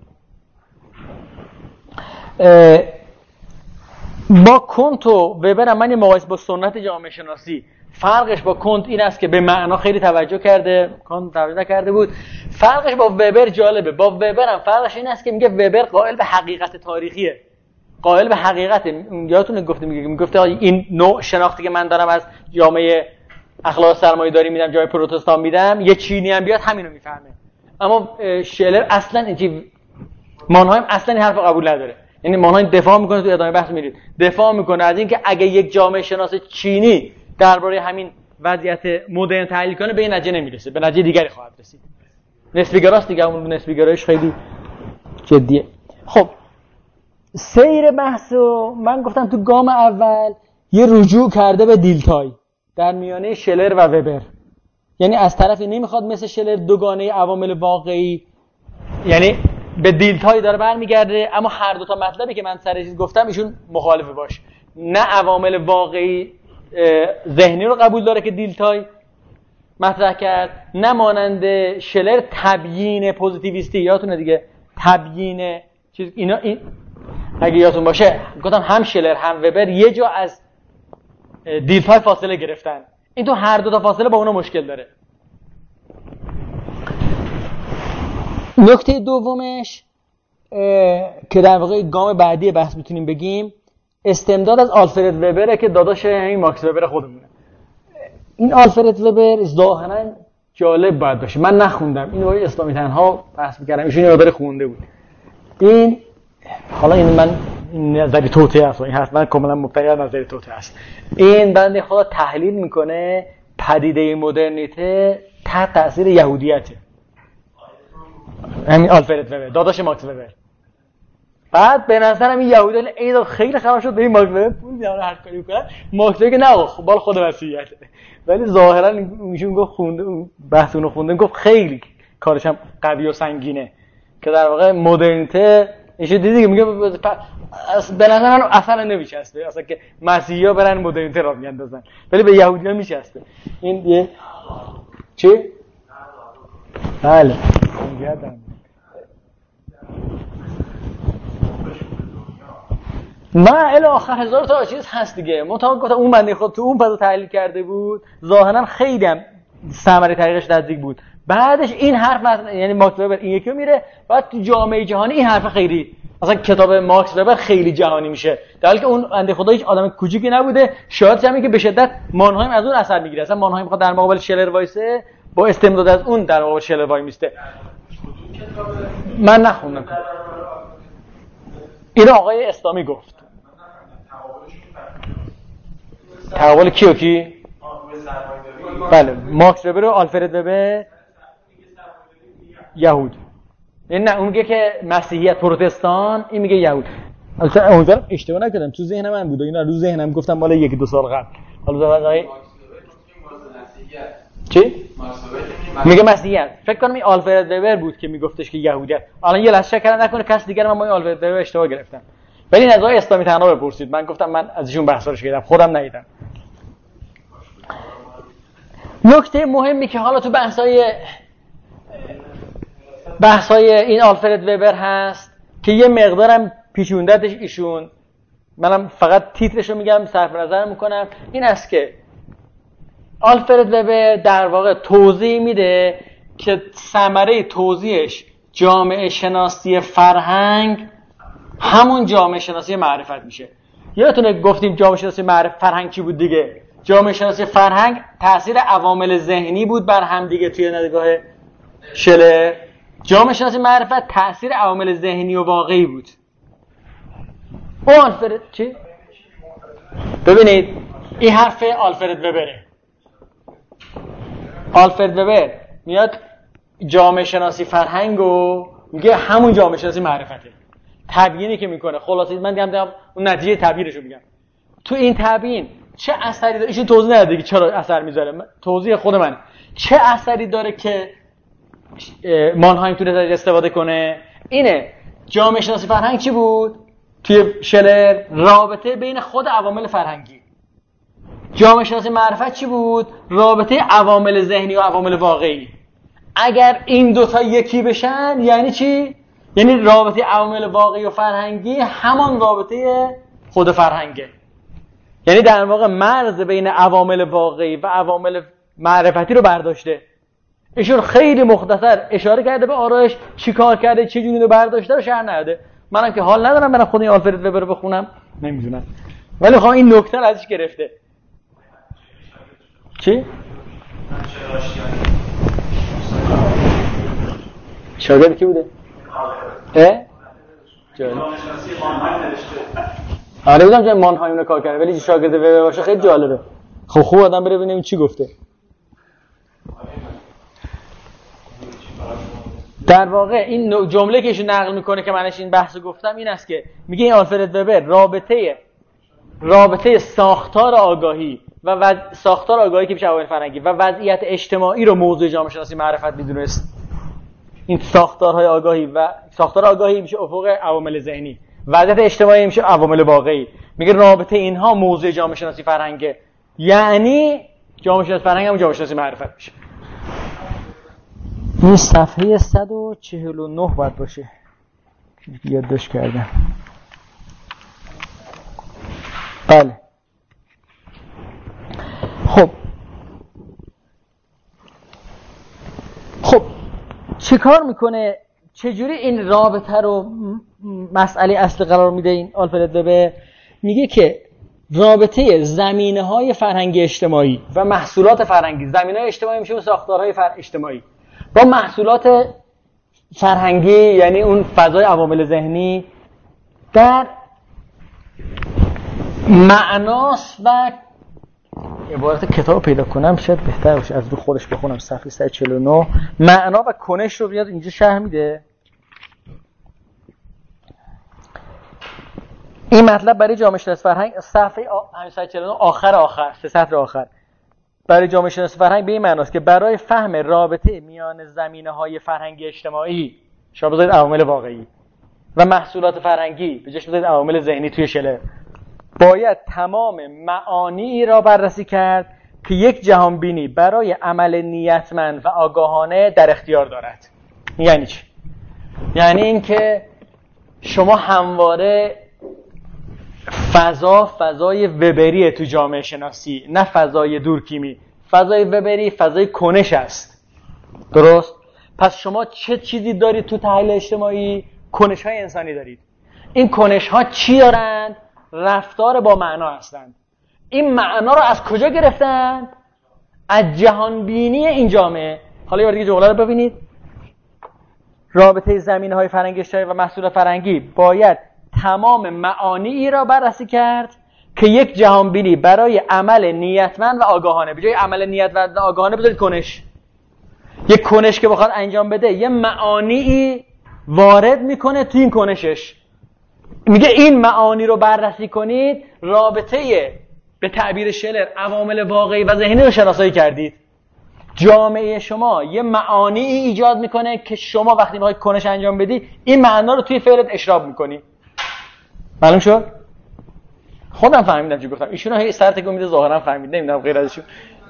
با کنت و وبر من مقایسه با سنت جامعه شناسی فرقش با کنت این است که به معنا خیلی توجه کرده، کنت توجه نکرده بود. فرقش با وبر جالبه. با وبر هم فرقش این است که میگه وبر قائل به حقیقت تاریخیه، قائل به حقیقت. یادتونه گفتم میگفته این نوع شناختی که من دارم از جامعه اخلاق سرمایه‌داری میدم، جای پروتستان میدم، یه چینی هم بیاد همینو میفهمه. اما شلر اصلا اینجوری مانهایم اصلا این حرف قبول نداره. یعنی مانهایم دفاع میکنه، تو ادامه بحث میرید دفاع میکنه از اینکه اگه یک جامعه شناس چینی درباره همین وضعیت مدرن تحلیل کنه به این نتیجه نمیرسه، به نتیجه دیگری خواهد رسید. نسبی‌گراست دیگه، اون نسبی‌گرایش خیلی جدیه. خب سیر بحثو من گفتم تو گام اول یه رجوع کرده به دیلتای در میانه شلر و وبر. یعنی از طرفی نمیخواد مثل شلر دوگانه عوامل واقعی، یعنی به دیلتای داره برمیگرده، اما هر دو تا مطلبی که من سر چیز گفتم ایشون مخالفه باش. نه عوامل واقعی ذهنی رو قبول داره که دیلتای مطرح کرد، نه مانند شلر تبیین پوزیتیویستی. یادتونه دیگه تبیین چیز اینا، این اگه یادتون باشه گفتم هم شلر هم وبر یه جا از دیلتای فاصله گرفتن. این تو هر دو تا فاصله با اونا مشکل داره. نکته دومش که در واقع گام بعدی بحث میتونیم بگیم استمداد از آلفرد وبره که داداش همین ماکس وبر خودمونه. این آلفرد وبر ظاهرا جالب باید باشه. من نخوندم اینو، با اسلامی تنها بحث می‌کردم، ایشون یه مقدار خونده بود. این حالا این من نظری توطئه است، این حتما کاملا مبتنی بر نظری توطئه است. این بنده خدا تحلیل میکنه پدیده مدرنیته تحت تاثیر یهودیته. همین آلفرد وبر داداش ماکس وبر. بعد به نظرم این یهودیان اینا خیلی خبر شد به این ماکس وبر پول میدن هر کاری میکنن. ماکس وبر که نه بال خود مسیحیته، ولی ظاهرا ایشون گفت خونده بحث اونو خونده، گفت خیلی کارش هم قوی و سنگینه که در واقع مدرنیته ایشون دیدی که میگه به نظر من اصلا نمیچسبه اصلا که مسیحی‌ها برن مدرنیته را میاندازن، ولی به یهودیان میچسبه. این یه چی؟ بله نه الی آخر هزار تا چیز هست دیگه. مطابق گفتم اون بنده خود تو اون پس تحلیل کرده بود، ظاهرا خیلی هم ثمره طریقش نزدیک بود. بعدش این حرف یعنی ماکس وبر این یکی میره، بعد تو جامعه جهانی این حرف خیلی مثلا کتاب ماکس وبر خیلی جهانی میشه، در حالی که اون بنده خدا هیچ آدم کوچیکی نبوده. شاید همین که به شدت مانهایم از اون اثر میگیره. اصلا مانهایم میخواد در مقابل شلر وایسه، با استمداد از اون در مقابل شلر وای میسته. من نخوندم اینو آقای اسلامی گفت. تقابل کیو کی؟ بله، ماکس وبر و آلفرد وبر یهود. این نه، اون میگه که مسیحیت پروتستان، این میگه یهود. البته اونجا اشتباه نکردم، تو ذهن من بود، اینا رو ذهنم گفتم مال 1-2 سال قبل. حالا آقای چی؟ میگه مسیحیت. فکر کنم این آلفرد وبر بود که میگفتش که یهودیت. الان یه لحظه شک نکنه کس دیگه من با این آلفرد وبر اشتباه گرفتم. ولی این از آقای اسلامی تنها بپرسید. من گفتم من از ایشون بحثارش کردم، خودم ندیدم. نکته مهمی که حالا تو بحثای این آلفرد وبر هست که یه مقدارم پیچوندتش ایشون، منم فقط تیترشو میگم، صرف نظر میکنم، این است که آلفرد وبر در واقع توضیح میده که ثمره توضیحش جامعه شناسی فرهنگ همون جامعه شناسی معرفت میشه. یادتونه گفتیم جامعه شناسی فرهنگ چی بود دیگه؟ جامعه شناسی فرهنگ تأثیر عوامل ذهنی بود بر هم دیگه توی ندگاه شلر. جامعه شناسی معرفت تأثیر عوامل ذهنی و واقعی بود. اون آلفرد چی؟ ببینید این حرف آلفرد وبره. آلفرد وبر میاد جامعه شناسی فرهنگو میگه همون جامعه شناسی معرفته. تبیینی که میکنه، خلاصه من میگم اون نتیجه تبیینشو میگم. تو این تبیین چه اثری داره؟ ایشون توضیح نده که چرا اثر میذاره، توضیح خود من. چه اثری داره که مانهایم تو نظر استفاده کنه؟ اینه جامعه شناسی فرهنگ چی بود؟ توی شلر رابطه بین خود عوامل فرهنگی. جامعه شناسی معرفت چی بود؟ رابطه عوامل ذهنی و عوامل واقعی. اگر این دوتا یکی بشن یعنی چی؟ یعنی رابطه عوامل واقعی و فرهنگی همان رابطه خود فرهنگه. یعنی در واقع مرز بین عوامل واقعی و عوامل معرفتی رو برداشته. ایشون خیلی مختصر اشاره کرده به آرایش، چی کار کرده، چه جوری رو برداشته رو شرح نداده. منم که حال ندارم برم خود این آلفرد وبر رو بخونم، نمیدونم، ولی خب این نکته رو ازش گرفته. چی؟ شاگرد کی بوده؟ آره بودم جای مانهایم رو کار کرده، ولی شاگرد وبر باشه خیلی جالبه. خب خوب آدم بره ببینیم چی گفته. در واقع این جمله که ایشون نقل میکنه که منش این بحثو گفتم این است که میگه این آلفرد وبر رابطه ساختار آگاهی و ساختار آگاهی که میشه عوامل فرهنگی و وضعیت اجتماعی رو موضوع جامعه شناسی معرفت میدونست. این ساختارهای آگاهی و ساختار آگاهی میشه افق عوامل ذهنی، وضعیت اجتماعی میشه عوامل واقعی. میگه رابطه اینها موضوع جامعه شناسی فرهنگه، یعنی جامعه شناسی فرهنگ هم جامعه شناسی معرفت میشه. این صفحه 149 باید باشه، یادداشت کردم. بله خب چه کار میکنه؟ چجوری این رابطه رو مسئله اصلی قرار میده این آلفرد وبر؟ میگه که رابطه زمینه‌های فرهنگی اجتماعی و محصولات فرهنگی، زمینه‌های اجتماعی میشه اون ساختارهای اجتماعی، با محصولات فرهنگی یعنی اون فضای عوامل ذهنی، در معناس و عبارت کتاب پیدا کنم شاید بهتر باشه، از رو خودش بخونم. صفحه 149 معنا و کنش رو بیاد اینجا شرح میده. این مطلب برای جامعه شناسی فرهنگ صفحه 149 آخر 3 سطر آخر برای جامعه شناسی فرهنگ به این معناست که برای فهم رابطه میان زمینه‌های فرهنگی اجتماعی، شما بذارید عوامل واقعی، و محصولات فرهنگی، به جاش بذارید عوامل ذهنی توی شلر، باید تمام معانی را بررسی کرد که یک جهانبینی برای عمل نیتمند و آگاهانه در اختیار دارد. یعنی چی؟ یعنی این که شما همواره فضای وبریه تو جامعه شناسی، نه فضای دورکیمی. فضای وبری فضای کنش است. درست؟ پس شما چه چیزی دارید تو تحلیل اجتماعی؟ کنش‌های انسانی دارید. این کنش‌ها چی دارند؟ رفتار با معنا هستند. این معنا رو از کجا گرفتند؟ از جهانبینی این جامعه. حالا یه بار دیگه جمله رو ببینید. رابطه زمینه‌های فرهنگی و محصول فرهنگی باید تمام معانی را بررسی کرد که یک جهانبینی برای عمل نیتمند و آگاهانه، به جای عمل نیتمند و آگاهانه بذارید کنش. یک کنش که بخواد انجام بده یه معانی وارد میکنه تو این کنشش. میگه این معانی رو بررسی کنید، رابطه به تعبیر شلر عوامل واقعی و ذهنی رو شناسایی کردید. جامعه شما یه معانی ایجاد میکنه که شما وقتی میخواید کنش انجام بدی این معنا رو توی فعلت اشراب میکنی. معلوم شد؟ خودم فهمیدم چی گفتم. ایشون هی سر تکون میده، ظاهرا فهمید، نمیدونم غیر ازشون.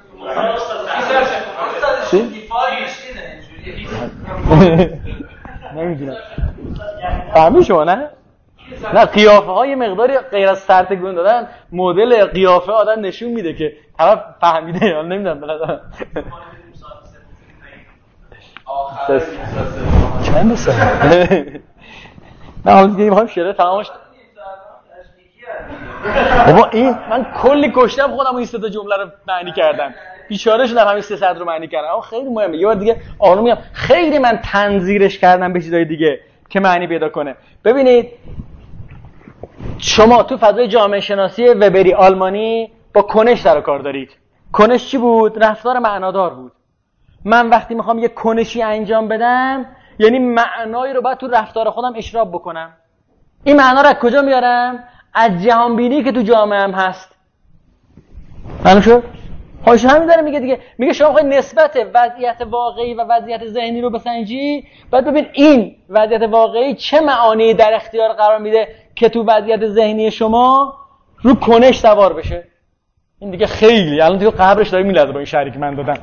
نمیدونم. فهمی شما نه؟ نه قیافه های مقداری غیر از سر تکون دادن مدل قیافه آدم نشون میده که طرف فهمیده یا نمیدونم. بلدم چند سال؟ نه حالا دیگه میخوایم شعر تمامش. بابا این من کلی کشتم خودم این سه تا جمله رو معنی کردم. بیچاره شدم همین 300 رو معنی کردم. اما خیلی مهمه. یه بار دیگه آروم میام. خیلی من تنظیرش کردم به چیزای دیگه که معنی پیدا کنه. ببینید شما تو فضای جامعه شناسی وبری آلمانی با کنش سر و کار دارید. کنش چی بود؟ رفتار معنادار بود. من وقتی میخوام یه کنشی انجام بدم یعنی معنایی رو باید تو رفتار خودم اشراب بکنم. این معنا رو از کجا میارم؟ از جهانبینی که تو جامعه هم هست. معلوم شد؟ خواهش همین داره میگه دیگه. میگه شما خواهی نسبت وضعیت واقعی و وضعیت ذهنی رو بسنجی، باید ببین این وضعیت واقعی چه معانی در اختیار قرار میده که تو وضعیت ذهنی شما رو کنش سوار بشه. این دیگه خیلی الان دیگه قبرش داره میلرزه با این شهری که من دادم.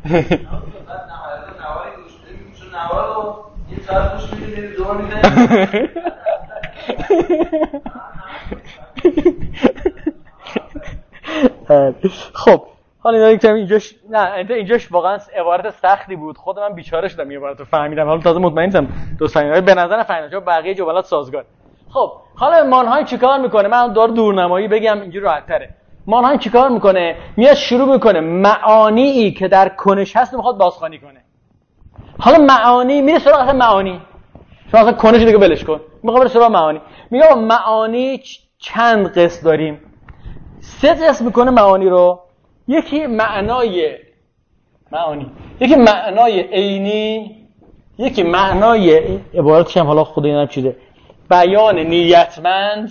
خب حالا اینجاش نه اینجاش واقعا عبارت سختی بود. خود من بیچاره شدم این عبارت رو فهمیدم. حالا تازه مطمئن شدم دوستان به نظر فهمیدم چون بقیه جملات سازگار. خب حالا مانهای چیکار میکنه؟ من دورنمایی بگم اینجوری راحت‌تره. مانهای چیکار میکنه؟ میاد شروع میکنه معانی که در کنش هست میخواد بازخوانی کنه. حالا معانی میره سراغ اصلا معانی. شما اصلا کنش دیگه بلش کن. میخوام بره سراغ معانی. میگه معانی چند قسم داریم. 3 قسم میکنه معانی رو. یکی معنای معانی، یکی معنای عینی، یکی معنای عبارتش هم حالا خود اینم چیزه بیان نیتمند،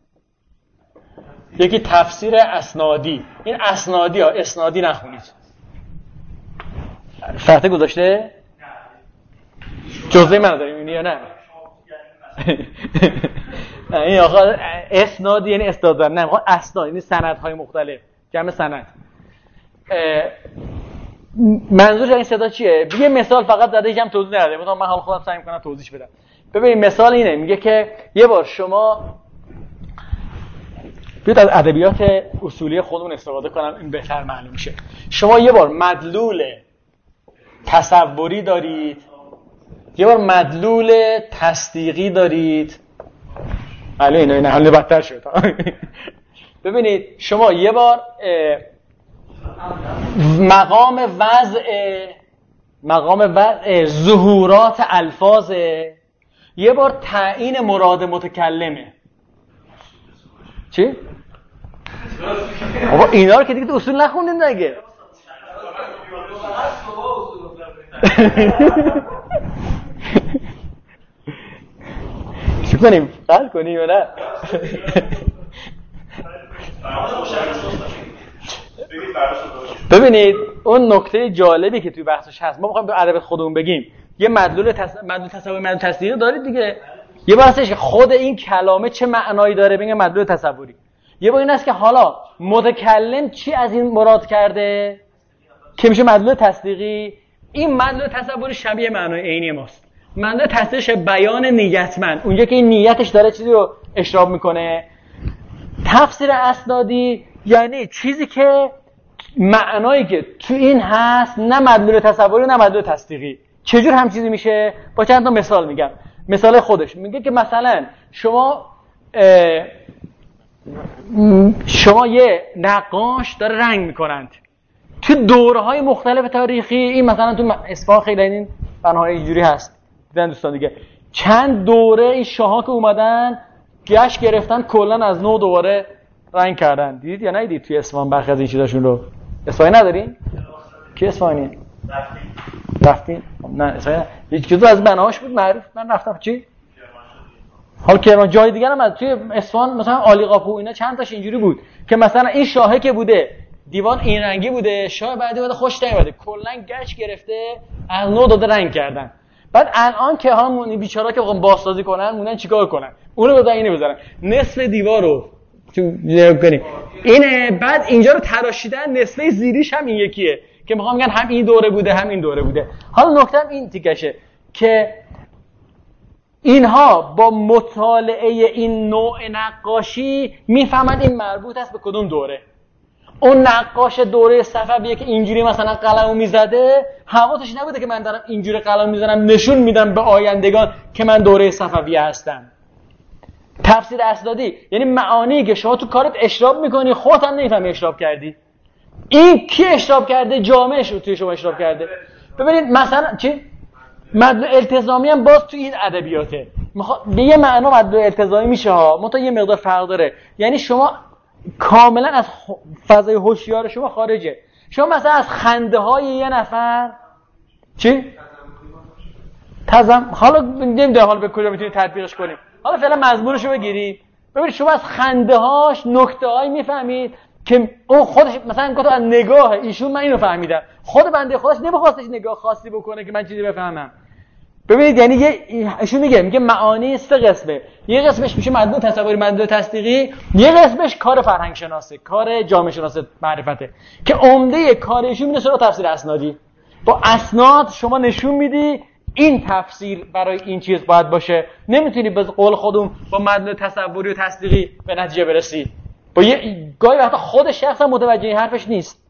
یکی تفسیر اسنادی. این اسنادی ها اسنادی نخونید. شرطه گذاشته؟ جزء من داریم یا نه؟ این آقا اسنادی یعنی استاد نه میخواد اسناد یعنی سندهای مختلف، جمع سند. منظورش این صدا چیه؟ یه مثال فقط زده یکم توضیح نده. مثلا من حالا خودم سعی می‌کنم توضیح بدم. ببین مثال اینه، میگه که یه بار شما بیاید از ادبیات اصولی خودمون استفاده کنم این بهتر معلوم میشه. شما یه بار مدلول تصوری دارید، یه بار مدلول تصدیقی دارید. بله اینا حالا بدتر شد. ببینید شما یه بار مقام وضع ظهورات الفاظ، یه بار تعیین مراد متکلمه. چی؟ بابا اینا رو که دیگه اصول نخوندین دیگه. چی کنیم؟ قل کنیم یا نه؟ ببینید اون نکته جالبی که توی بحثش هست، ما می‌خوایم به ادب خودمون بگیم یه مدلول تصوری مدلول تصدیقی دارید دیگه. یه بحثش که خود این کلمه چه معنایی داره بگیم مدلول تصوری. یه با این است که حالا متکلم چی از این مراد کرده که میشه مدلول تصدیقی. این مدلول تصوری شبیه معنای عینی ماست. مدلول تصدیقش بیان نیتمند، اونجا که این نیتش داره چیزی رو اشراب میکنه. تفسیر اسنادی یعنی چیزی که معنایی که تو این هست نه مدلول تصوری نه مدلول تصدیقی. چجور هم چیزی میشه؟ با چند تا مثال میگم. مثال خودش میگه که مثلا شما یه نقاش داره رنگ میکنند تو دوره‌های مختلف تاریخی. این مثلا تو اصفهان خیلی این بناهای اینجوری هست دیدن دوستان دیگه، چند دوره این شاه‌ها که اومدن گشت گرفتن کلا از نو دوباره رنگ کردن. دیدید یا ندیدید توی اصفهان برخی از این چیزاشون رو؟ اصفهانی ندارین؟ کی اصفهانی؟ رفتین؟ نه اصفهانی هیچ چیزی از بناهاش بود معروف. من رفتم. چی؟ حالا کرمان جای دیگه هم از توی اصفهان مثلا عالی قاپو اینا چند تاش اینجوری بود که مثلا این شاهه که بوده دیوان این رنگی بوده، شاه بعدی بوده خوش نیومده کلا گچ گرفته از نو داده رنگ کردن. بعد الان که همون بیچارا که بخوام بازسازی کنن مونن چیکار کنن؟ اونو بذارن اینو بذارن نصف دیوارو تو کنیم اینه، بعد اینجا رو تراشیدن نصفه زیریش هم این یکیه که میخوام میگن هم این دوره بوده هم این دوره بوده. حالا نکته‌ام این تیکشه که اینها با مطالعه این نوع نقاشی میفهمند این مربوط است به کدوم دوره. اون نقاش دوره صفویه که اینجوری مثلا قلمو میزده حواسش نبوده که من دارم اینجوری قلم میزنم نشون میدم به آیندگان که من دوره صفویه هستم. تفسیر اسنادی یعنی معانی که شما تو کارت اشراب میکنی خودت هم نمیفهمی اشراب کردی. این کی اشراب کرده؟ جامعهش رو توی شما اشراب کرده. ببینید مثلا چی؟ مدلول التزامی هم باز تو این ادبیاته. به یه معنا مدلول التزامی میشه ها، منتها یه مقدار فرق داره. یعنی شما کاملا از فضای هوشیار شما خارجه. شما مثلا از خنده های یه نفر چی؟ حالا نمیدونم حالا به کجا میتونید تطبیقش کنیم. حالا فعلا مضمونشو بگیرید. ببینید شما از خنده هاش نکته هایی میفهمید که اون خودش مثلا گفت از نگاه ایشون من اینو فهمیدم. خود بنده خودش نمیخواستش نگاه خاصی بکنه که من چیزی بفهمم. ببینید یعنی ایشون میگه معانی سه قسمه. یه قسمش میشه مدلول تصوری مدلول تصدیقی، یه قسمش کار فرهنگ شناسه، کار جامعه شناسه معرفته که عمده کار ایشون اینه سراغ تفسیر اسنادی. با اسناد شما نشون میدی این تفسیر برای این چیز باید باشه. نمیتونی به قول خودم با مدلول تصوری و تصدیقی به نتیجه برسی. با یه گاهی وقتا خود شخص هم متوجه حرفش نیست.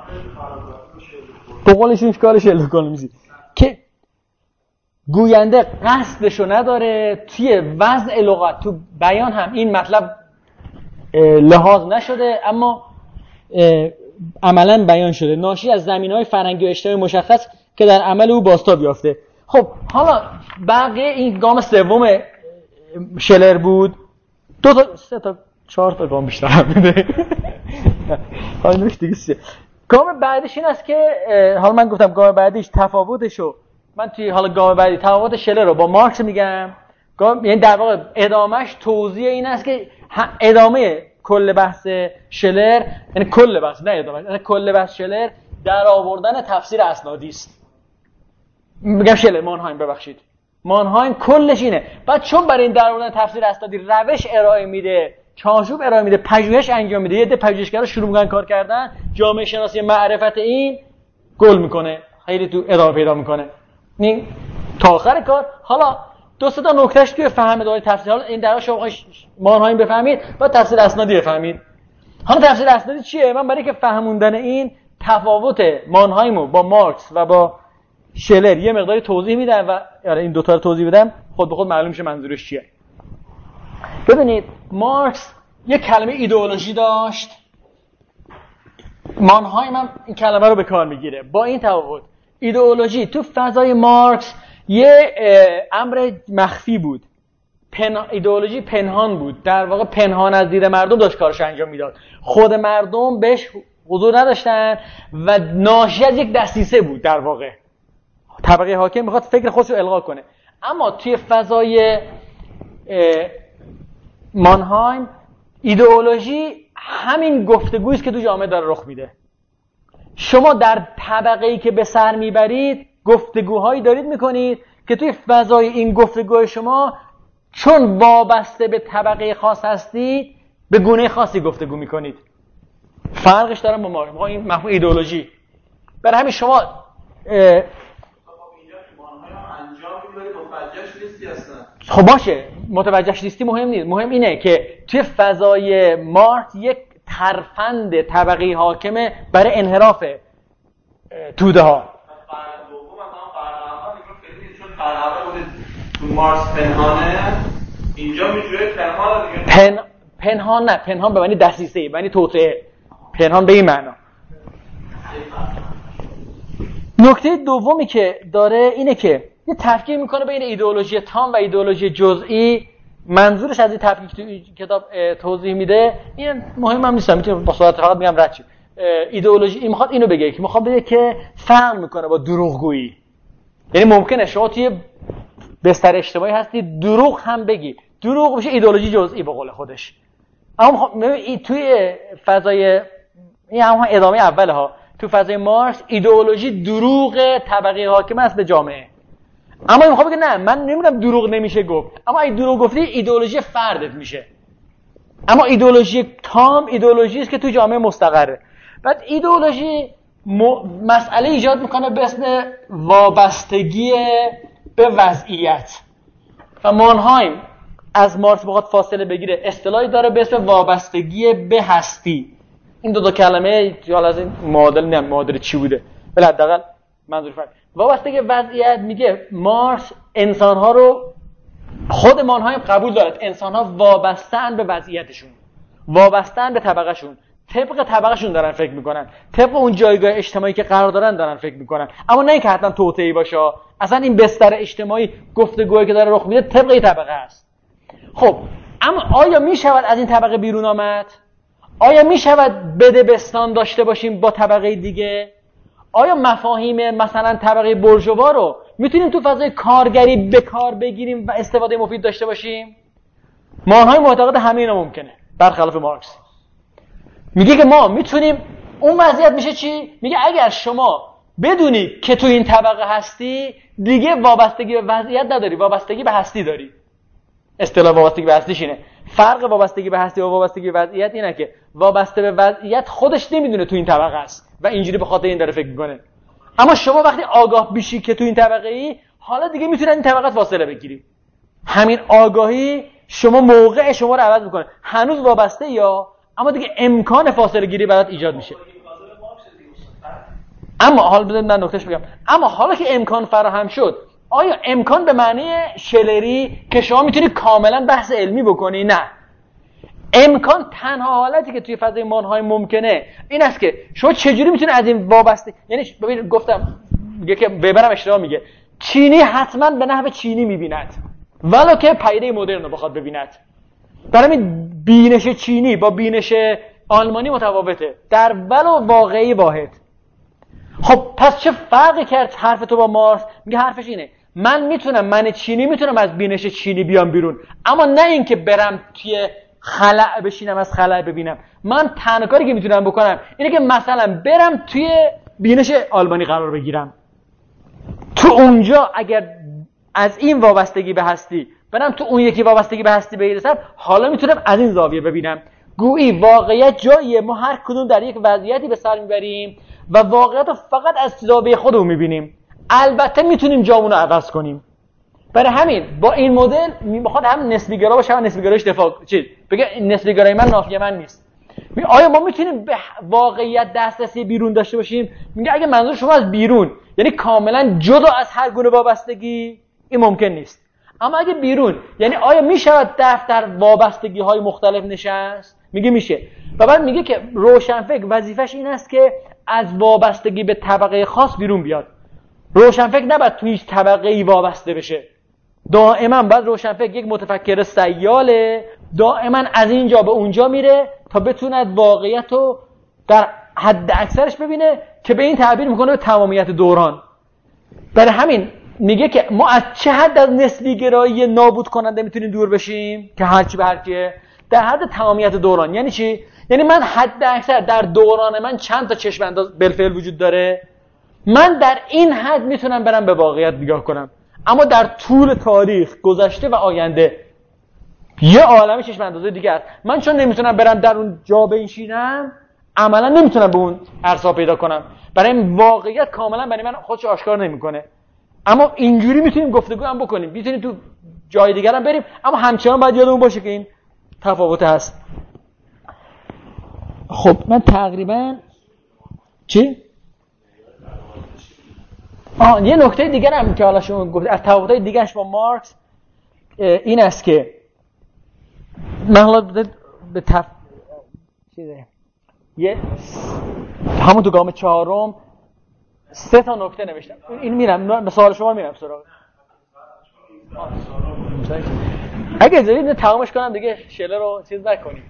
به قولشون کار شلوک میزی که گوینده قصدشو نداره توی وضع لغت تو بیان هم این مطلب لحاظ نشده اما عملاً بیان شده، ناشی از زمینه‌های فرهنگی و اجتماعی مشخص که در عمل او بازتاب یافته. خب حالا بقیه این گام سوم شلر بود. 2 تا 3 تا 4 تا گام بیشتر هم میده. حالا دیگه گام بعدیش این است که حالا من گفتم گام بعدیش تفاوتشو من توی حالا گام بعدی تفاوت شلر رو با مارکس میگم. یعنی در واقع ادامهش توضیح این است که ادامه کل بحث شلر یعنی کل بحث نه ادامه یعنی کل بحث شلر در آوردن تفسیر اسنادی است. میگم شلر مانهایم ببخشید مانهایم کلش اینه. بعد چون برای این در آوردن تفسیر اسنادی روش ارائه میده، چارچوب ارائه میده، پژوهش انجام میده، یه عده پژوهشگرا شروع میکنن کار کردن، جامعه شناسی معرفت این گل میکنه، خیلی تو ادامه پیدا میکنه این تا آخر کار. حالا 2 تا نکتهش توی فهم اداره تفسیر، حالا این درا شما مانهایم بفهمید بعد تفسیر اسنادی بفهمید. حالا تفسیر اسنادی چیه؟ من برای که فهموندن این تفاوت مانهایمو با مارکس و با شلر یه مقداری توضیح میدم و این 2 تا رو توضیح بدم خود به خود معلوم میشه منظورش چیه. ببینید مارکس یه کلمه ایدئولوژی داشت، مانهایم هم این کلمه رو به کار میگیره. با این تفاوت ایدئولوژی تو فضای مارکس یه امر مخفی بود، ایدئولوژی پنهان بود، در واقع پنهان از دید مردم داشت کارش انجام میداد، خود مردم بهش حضور نداشتن و ناشی از یک دسیسه بود. در واقع طبقه حاکم میخواد فکر خودش رو القا کنه. اما توی فضای مانهایم ایدئولوژی همین گفتگویی است که تو جامعه داره رخ میده. شما در طبقه‌ای که به سر میبرید گفتگوهایی دارید میکنید که توی فضای این گفتگوهای شما چون وابسته به طبقه خاص هستید به گونه خاصی گفتگو میکنید. فرقش داره با این مفهوم ایدئولوژی. برای همین شما خب باشه متوجهش نیستی مهم نیست، مهم اینه که توی فضای مارکس یک ترفند طبقی حاکمه برای انحراف توده ها. تو مارس پنهانه، اینجا میجوره پنهانه دیگه. پنهان نه، پنهان به معنی دسیسه، به معنی توطئه. پنهان به این معنا. نکته دومی که داره اینه که یه تفکیک میکنه بین ایدئولوژی تام و ایدئولوژی جزئی. منظورش از این تفکیک تو کتاب توضیح میده. این مهم هم نیست، میتونم با صورت فقط میگم رد شید. ایدئولوژی این میخواد اینو بگه که میخواد بگه که فرق میکنه با دروغگویی. یعنی ممکنه شما توی بستر اجتماعی هستی دروغ هم بگی، دروغ میشه ایدئولوژی جزئی به قول خودش. اما توی فضای این هم ادامه اوله ها، تو فضای مارکس ایدئولوژی دروغ طبقه حاکم است به جامعه. اما این میخواد بگه نه، من نمیگم دروغ نمیشه گفت، اما اگه دروغ گفتی ایدئولوژی فردت میشه. اما ایدئولوژی تام ایدئولوژی است که تو جامعه مستقره. بعد ایدئولوژی مسئله ایجاد میکنه به اسم وابستگی به وضعیت و مانهایم از مارکس بخواد فاصله بگیره اصطلاحی داره به اسم وابستگی به هستی. این دو کلمه حالا از این معادل چی بوده، ولی حداقل منظور فرق. وابستگی وضعیت میگه مارکس انسان‌ها رو، خود مانهایم قبول دارد انسان‌ها وابسته‌اند به وضعیتشون، وابسته‌اند به طبقه‌شون، طبق طبقه‌شون دارن فکر میکنن، طبق اون جایگاه اجتماعی که قرار دارن دارن فکر میکنن. اما نه اینکه حتما توطئه‌ای باشه، اصلا این بستر اجتماعی گفتگویی که داره رخ میده طبق این طبقه است. خب اما آیا میشود از این طبقه بیرون آمد؟ آیا میشود بدبستان داشته باشیم با طبقه دیگه؟ آیا مفاهیم مثلا طبقه بورژوا رو میتونیم تو فضای کارگری به کار بگیریم و استفاده مفید داشته باشیم؟ مانهای معتقد همه اینا ممکنه، برخلاف مارکس. میگه که ما میتونیم اون وضعیت میشه چی؟ میگه اگر شما بدونی که تو این طبقه هستی دیگه وابستگی به وضعیت نداری، وابستگی به هستی داری. اصطلاح وابستگی به هستیش اینه. فرق وابستگی به هستی و وابستگی به وضعیت اینه که وابسته به وضعیت خودش نمیدونه تو این طبقه است و اینجوری به خاطر این داره فکر میکنه. اما شما وقتی آگاه بشی که تو این طبقه ای، حالا دیگه میتونی این طبقه فاصله بگیری. همین آگاهی شما موقع شما رو عوض میکنه. هنوز وابسته یا اما دیگه امکان فاصله گیری برات ایجاد میشه. اما حالا بذارید من نکتهش بگم. اما حالا که امکان فراهم شد، آیا امکان به معنی شلری که شما میتونی کاملا بحث علمی بکنی؟ نه. امکان تنها حالتی که توی فضای مانهای ممکنه این است که شما چجوری میتونی از این وابسته، یعنی ببین گفتم میگه که وبرم اشتباه میگه، چینی حتما به نحو چینی میبیند ولو که پدیده مدرن رو بخواد ببیند. برای همین بینش چینی با بینش آلمانی متفاوته در ولو واقعی واحد. خب پس چه فرقی کرد حرف تو با مارکس؟ میگه حرفش اینه من چینی میتونم از بینش چینی بیام بیرون، اما نه اینکه برم توی خلأ بشینم از خلأ ببینم. من تنها کاری که میتونم بکنم اینه که مثلا برم توی بینش آلمانی قرار بگیرم. تو اونجا اگر از این وابستگی به هستی برم تو اون یکی وابستگی به هستی برسم، حالا میتونم از این زاویه ببینم. گویی واقعیت جاییه ما هر کدوم در یک وضعیتی به سر میبریم و واقعیت رو فقط از زاویه خودمون میبینیم. البته میتونیم جامون رو عوض کنیم. برای همین با این مدل میخواد هم نسبی گرا باشه هم نسبی گرایش دفاع بگه نسبی گرای من نافی من نیست. آیا ما میتونیم به واقعیت دسترسی بیرون داشته باشیم؟ میگه اگه منظور شما از بیرون یعنی کاملا جدا از هر گونه وابستگی، این ممکن نیست. اما اگه بیرون یعنی آیا میشود در وابستگی های مختلف نشست؟ میگه میشه. و بعد میگه که روشنفکر وظیفش این است که از وابستگی به طبقه خاص بیرون بیاد. روشنفکر نباید تو هیچ طبقه‌ای وابسته بشه. دائما باید روشنفکر یک متفکر سیاله، دائما از اینجا به اونجا میره تا بتوند واقعیت رو در حد اکثرش ببینه که به این تعبیر میکنه به تمامیت دوران. برای همین میگه که ما از چه حد از نسبی گرایی نابود کننده میتونیم دور بشیم که هرچی به هرچیه؟ در حد تمامیت دوران. یعنی چی؟ یعنی من حد اکثر در دوران من چند تا چشم انداز بالفعل وجود داره، من در این حد میتونم برم به واقعیت نگاه کنم. اما در طول تاریخ گذشته و آینده یه عالمه چشم اندازه دیگه است. من چون نمیتونم برم در اون جا بنشینم، عملا نمیتونم به اون ارسا پیدا کنم. برای این واقعیت کاملا برای من خودش آشکار نمیکنه. اما اینجوری میتونیم گفتگو هم بکنیم، میتونیم تو جای دیگر هم بریم، اما همچنان باید یادمون باشه که این تفاوت هست. خب من تقریبا چی؟ یه نکته دیگر هم که حالا شما گفت از تفاوت‌های دیگرش با مارکس این است که من حالا به همون تو گام چهارم 3 تا نکته نوشتم. این میرم به سوال شما میرم سراغ. اگه اجازه بدید تمامش کنم دیگه شله رو چیز نکنیم.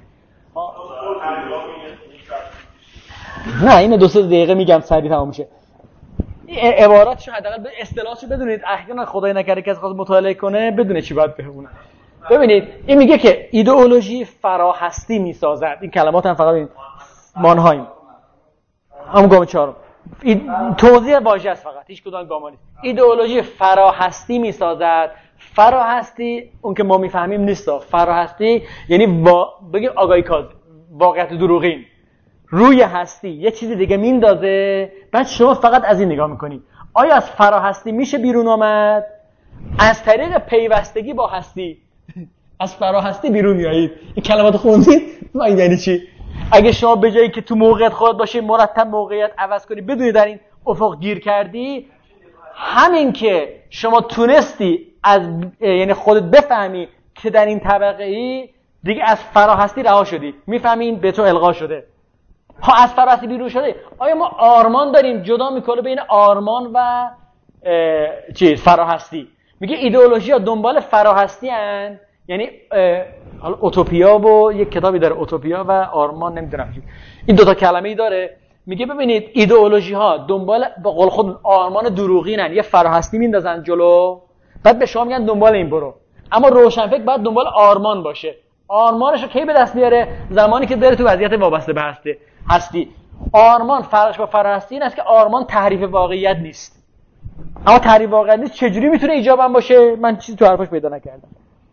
نه اینو 2-3 دقیقه میگم سریع تمام میشه. عباراتشو حداقل به اصطلاحشو بدونید، احیانا خدای نکرده کسی خواست مطالعه کنه بدونه چی باید بخونه. ببینید این میگه که ایدئولوژی فراهستی میسازد. این کلمات هم فقط این مانهایم همون گام چهارم توضیح واژه است، فقط هیچ کدوم گام نیست. ایدئولوژی فراهستی میسازد. فراهستی اون که ما میفهمیم نیست. فراهستی یعنی بگیم آگاهی کاذب، واقعیت دروغین، روی هستی یه چیزی دیگه میندازه، بعد شما فقط از این نگاه میکنید. آیا از فراهستی میشه بیرون آمد؟ از طریق پیوستگی با هستی از فراهستی بیرون میایید. این کلمات خوندید؟ این یعنی چی؟ اگه شما به جایی که تو موقعیت خودت باشی مرتب موقعیت عوض کنی بدونی در این افق گیر کردی، همین که شما تونستی از یعنی خودت بفهمی که در این طبقه ای دیگه از فراهستی رها شدی، میفهمی این به تو القا شده، ها از فراهستی بیرون شده. آیا ما آرمان داریم جدا میکنه بین آرمان و فراهستی؟ میگه ایدئولوژی ها دنبال فراهستی هن، یعنی حالا اوتوپیا و یک کتابی داره اوتوپیا و آرمان، نمیدونم این 2 تا کلمه ای داره. میگه ببینید ایدئولوژی ها دنبال به قول خود آرمان دروغینن، یه فراهستی میندازن جلو، بعد به شما میگن دنبال این برو. اما روشنفکر باید دنبال آرمان باشه. آرمانش رو کی به دست میاره؟ زمانی که بره تو وضعیت وابسته به هستی. آرمان فرقش با فراهستی این است که آرمان تحریف واقعیت نیست. اما تحریف واقعیت نیست چجوری میتونه ایجابا باشه؟ من چیزی تو حرفش پیدا نکردم.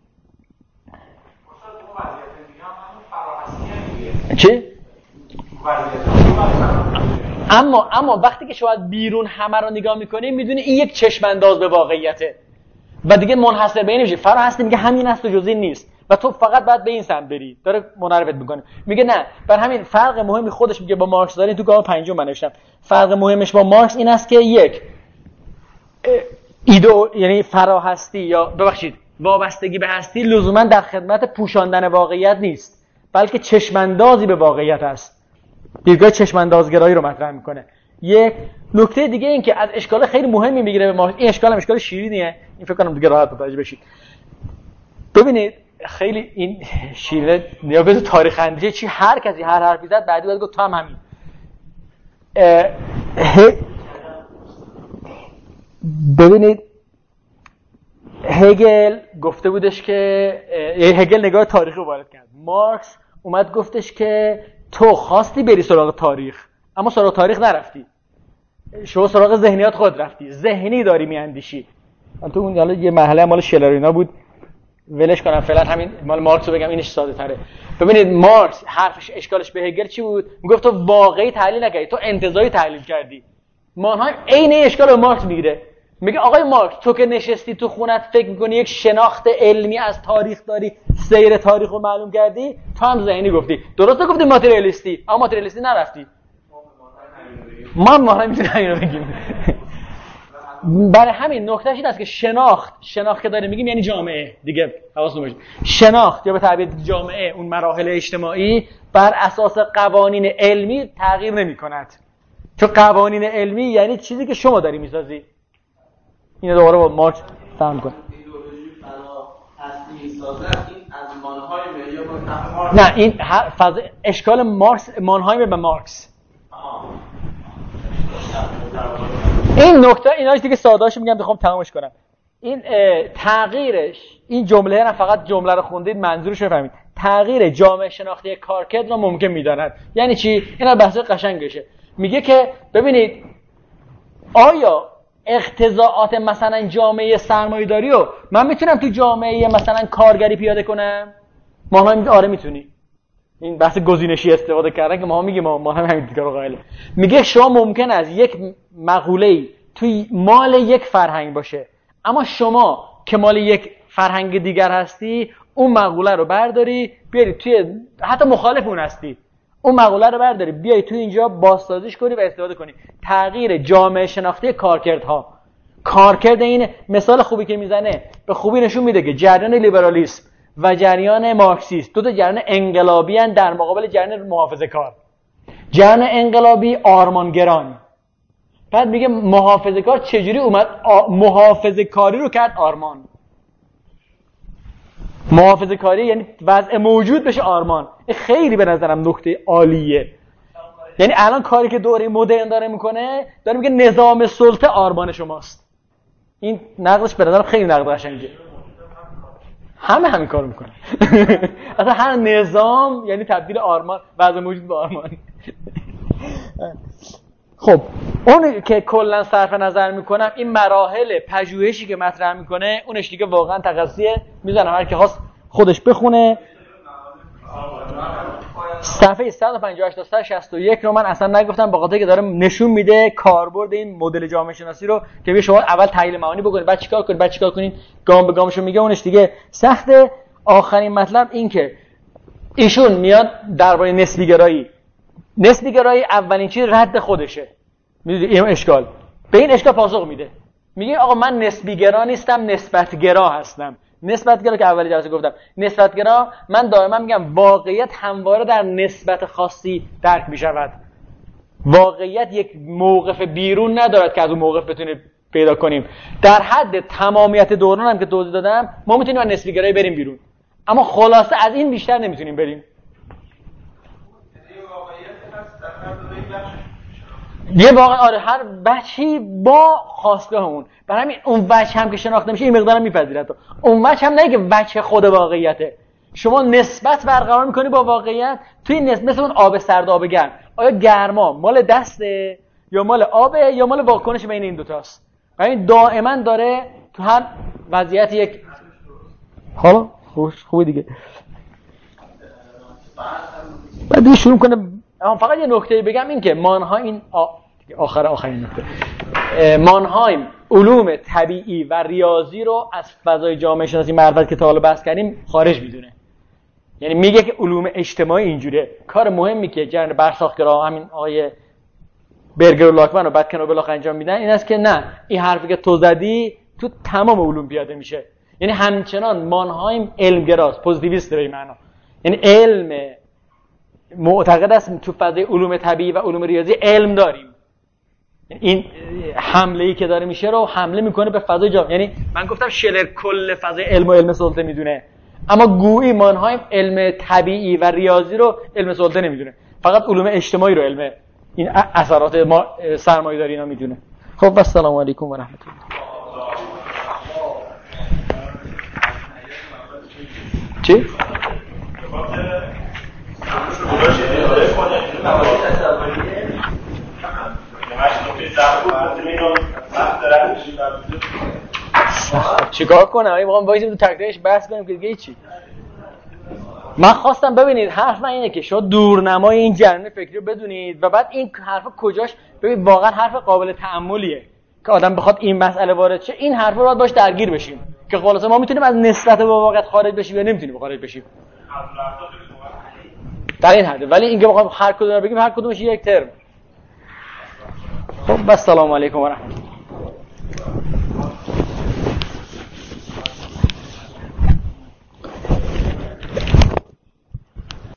چی؟ اما وقتی که شما بیرون همه رو نگاه میکنی میدونی این یک چشم انداز به واقعیته و دیگه منحصر به این نمیشه. فراهستی میگه همین است و جز این نیست و تو فقط باید به این سمت بری. داره منعرفت میکنه، میگه نه. بر همین فرق مهمی خودش میگه با مارکس داره. تو گام 5 من نوشتم فرق مهمش با مارکس این است که یک یعنی فراهستی یا ببخشید وابستگی به هستی لزوما در خدمت پوشاندن واقعیت نیست، بلکه چشماندازی به واقعیت است. دیدگاه چشماندازگرایی رو مطرح میکنه. یک نکته دیگه این که از اشکال خیلی مهمی میگیره به مارکس. این اشکال هم اشکال شیرینیه، این فکر کنم دیگه راحت متوجه بشید. ببینید خیلی این شیرینه نیاز تاریخ اندیشه چی، هر کسی هر حرفی زد بعدی باید گفت تو هم همین. ببینید هگل گفته بودش که هگل نگاه تاریخی رو وارد کرد. مارکس اومد گفتش که تو خواستی بری سراغ تاریخ اما سراغ تاریخ نرفتی، شما سراغ ذهنیات خود رفتی، ذهنی داری میاندیشی. تو اون حالا یه مرحله مال شلرینا بود، ولش کنم فعلا همین مال مارکس رو بگم، اینش ساده تره. ببینید مارکس حرفش اشکالش به هگل چی بود؟ میگفت تو واقعی تحلیل نکردی، تو انتزاعی تحلیل کردی. مانهایم عین اشکال به مارکس میگیره، میگه آقای مارکس تو که نشستی تو خونت فکر میکنی یک شناخت علمی از تاریخ داری، سیر تاریخ رو معلوم کردی، تو هم ذهنی گفتی. درسته گفتی ماتریالیستی، اما ماتریالیستی نرفتی. ما نمیتونیم اینو بگیم. برای همین نکتهش این است که شناخت که داریم میگیم یعنی جامعه دیگه، حواستون باشه. شناخت یا به تعبیر جامعه اون مراحل اجتماعی بر اساس قوانین علمی تغییر نمی‌کند. چون قوانین علمی یعنی چیزی که شما داری میسازی. اینو دوباره با مارکس فهم کن. ایدئولوژی فراهستی میسازد، این از مانهایم یا با نه این اشکال مارکس مانهایم به مارکس. این نکته ایناش دیگه ساده‌اش میگم بخوام تمامش کنم. این تغییرش، این جمله را فقط جمله رو خوندید منظورش رو فهمید. تغییر جامعه شناختی کارکرد را ممکن می‌داند. یعنی چی؟ اینا بحث قشنگشه. میگه که ببینید آیا اقتضاعات مثلا جامعه سرمایه‌داری رو من میتونم تو جامعه مثلا کارگری پیاده کنم؟ ما هم آره میتونی. این بحث گزینشی استفاده کردن که ما میگیم ما هم همین دیگه رو قائله. میگه شما ممکن است یک مقوله‌ای توی مال یک فرهنگ باشه، اما شما که مال یک فرهنگ دیگر هستی اون مقوله رو برداری بیاری توی حتی مخالف اون هستی، اون مقوله رو برداری بیای تو اینجا بازسازیش کنی و استفاده کنی. تغییر جامعه شناختی کارکردها. کارکرد این مثال خوبی که میزنه به خوبی نشون میده که جریان لیبرالیسم و جریان مارکسیسم دو تا جریان انقلابی ان در مقابل جریان محافظه‌کار. جریان انقلابی آرمانگران. بعد میگه محافظه‌کار چجوری اومد محافظه‌کاری رو کرد آرمان. محافظه‌کاری یعنی وضع موجود بشه آرمان. این خیلی به نظرم نکته عالیه. یعنی الان کاری که دوره مدرن داره میکنه داره میگه نظام سلطه آرمان شماست. این نقدش به نظرم خیلی نقد قشنگه. همه همین کارو میکنه. اصلا هر نظام یعنی تبدیل آرمان وضع موجود به آرمان. خب اون که کلا صرف نظر میکنم این مراحل پژوهشی که مطرح میکنه اونش دیگه واقعا تقصیه میزنم هر کی خواست خودش بخونه. صفحه 158 تا 161 رو من اصلا نگفتم به خاطر که داره نشون میده کاربرد این مدل جامعه شناسی رو که بیا شما اول تحلیل معانی بکنید بعد چیکار کنید بعد چیکار کنین گام به گامشو میگه اونش دیگه سخته. آخرین مطلب این که ایشون میاد درباره نسبی گرایی اولین چیز رد خودشه. میدونید این اشکال به این اشکال پاسخ میده. میگه آقا من نسبی گرا نیستم نسبت گرا هستم. نسبت گرا که اولی جلسه گفتم نسبت گرا من دائما میگم واقعیت همواره در نسبت خاصی درک میشود. واقعیت یک موقف بیرون ندارد که از اون موقف بتونیم پیدا کنیم. در حد تمامیت دوران هم که توضیح دادم ما میتونیم از نسبی گرایی بریم بیرون اما خلاصه از این بیشتر نمیتونیم بریم. یه واقعا آره هر بچه‌ای با خواستگاه اون برای همین اون وجه هم که شناخته میشه این مقدارم میپذیره. اون وجه هم نه که وجه خود واقعیته. شما نسبت برقرار میکنی با واقعیت توی این نسبت مثل اون آب سرد آب گرم. آیا گرما مال دسته یا مال آبه یا مال واکنش بین این دو تاست؟ برای این دائما داره تو هر وضعیت یک حالا خوبه دیگه. بعد شروع کنه فقط یه نکته بگم این که مانهایم آخرین نکته مانهایم علوم طبیعی و ریاضی رو از فضای جامعه شناسی معرفت که تا حالا بحث کردیم خارج میدونه. یعنی میگه که علوم اجتماعی اینجوره. کار مهمی که جریان برساختگرا همین آقای برگر و لاکمن و بعد کنوبلاخ انجام میدن این است که نه این حرفی که تو زدی تو تمام علوم پیاده میشه. یعنی همچنان مانهایم علمگراست پوزیتیویست به این معنا. یعنی علم معتقد است تو فضای علوم طبیعی و علوم ریاضی علم داریم. این حمله‌ای که داره میشه رو حمله میکنه به فضای جامعه. یعنی من گفتم شلر کل فضای علم و علم سلطه میدونه اما گویی مانهایم علم طبیعی و ریاضی رو علم سلطه نمیدونه. فقط علوم اجتماعی رو علم این اثرات سرمایه‌داری اینا میدونه. خب و السلام علیکم و رحمت الله. چی؟ چیکار کنم؟ این میخوام وایسیم تو تکلیفش بحث کنیم که دیگه چی؟ من خواستم ببینید حرف من اینه که شما دورنمای این جریان فکری رو بدونید و بعد این حرف کجاش ببین واقعا حرف قابل تأملیه که آدم بخواد این مسئله وارد شه این حرف رو باید باش درگیر بشیم که خلاصه ما میتونیم از نسبت با واقعیت خارج بشیم یا نمیتونیم خارج بشیم در این حد. ولی اینکه بخوام هر کدوم رو بگیم هر کدومش یک ترم. خب السلام علیکم و رحمت الله.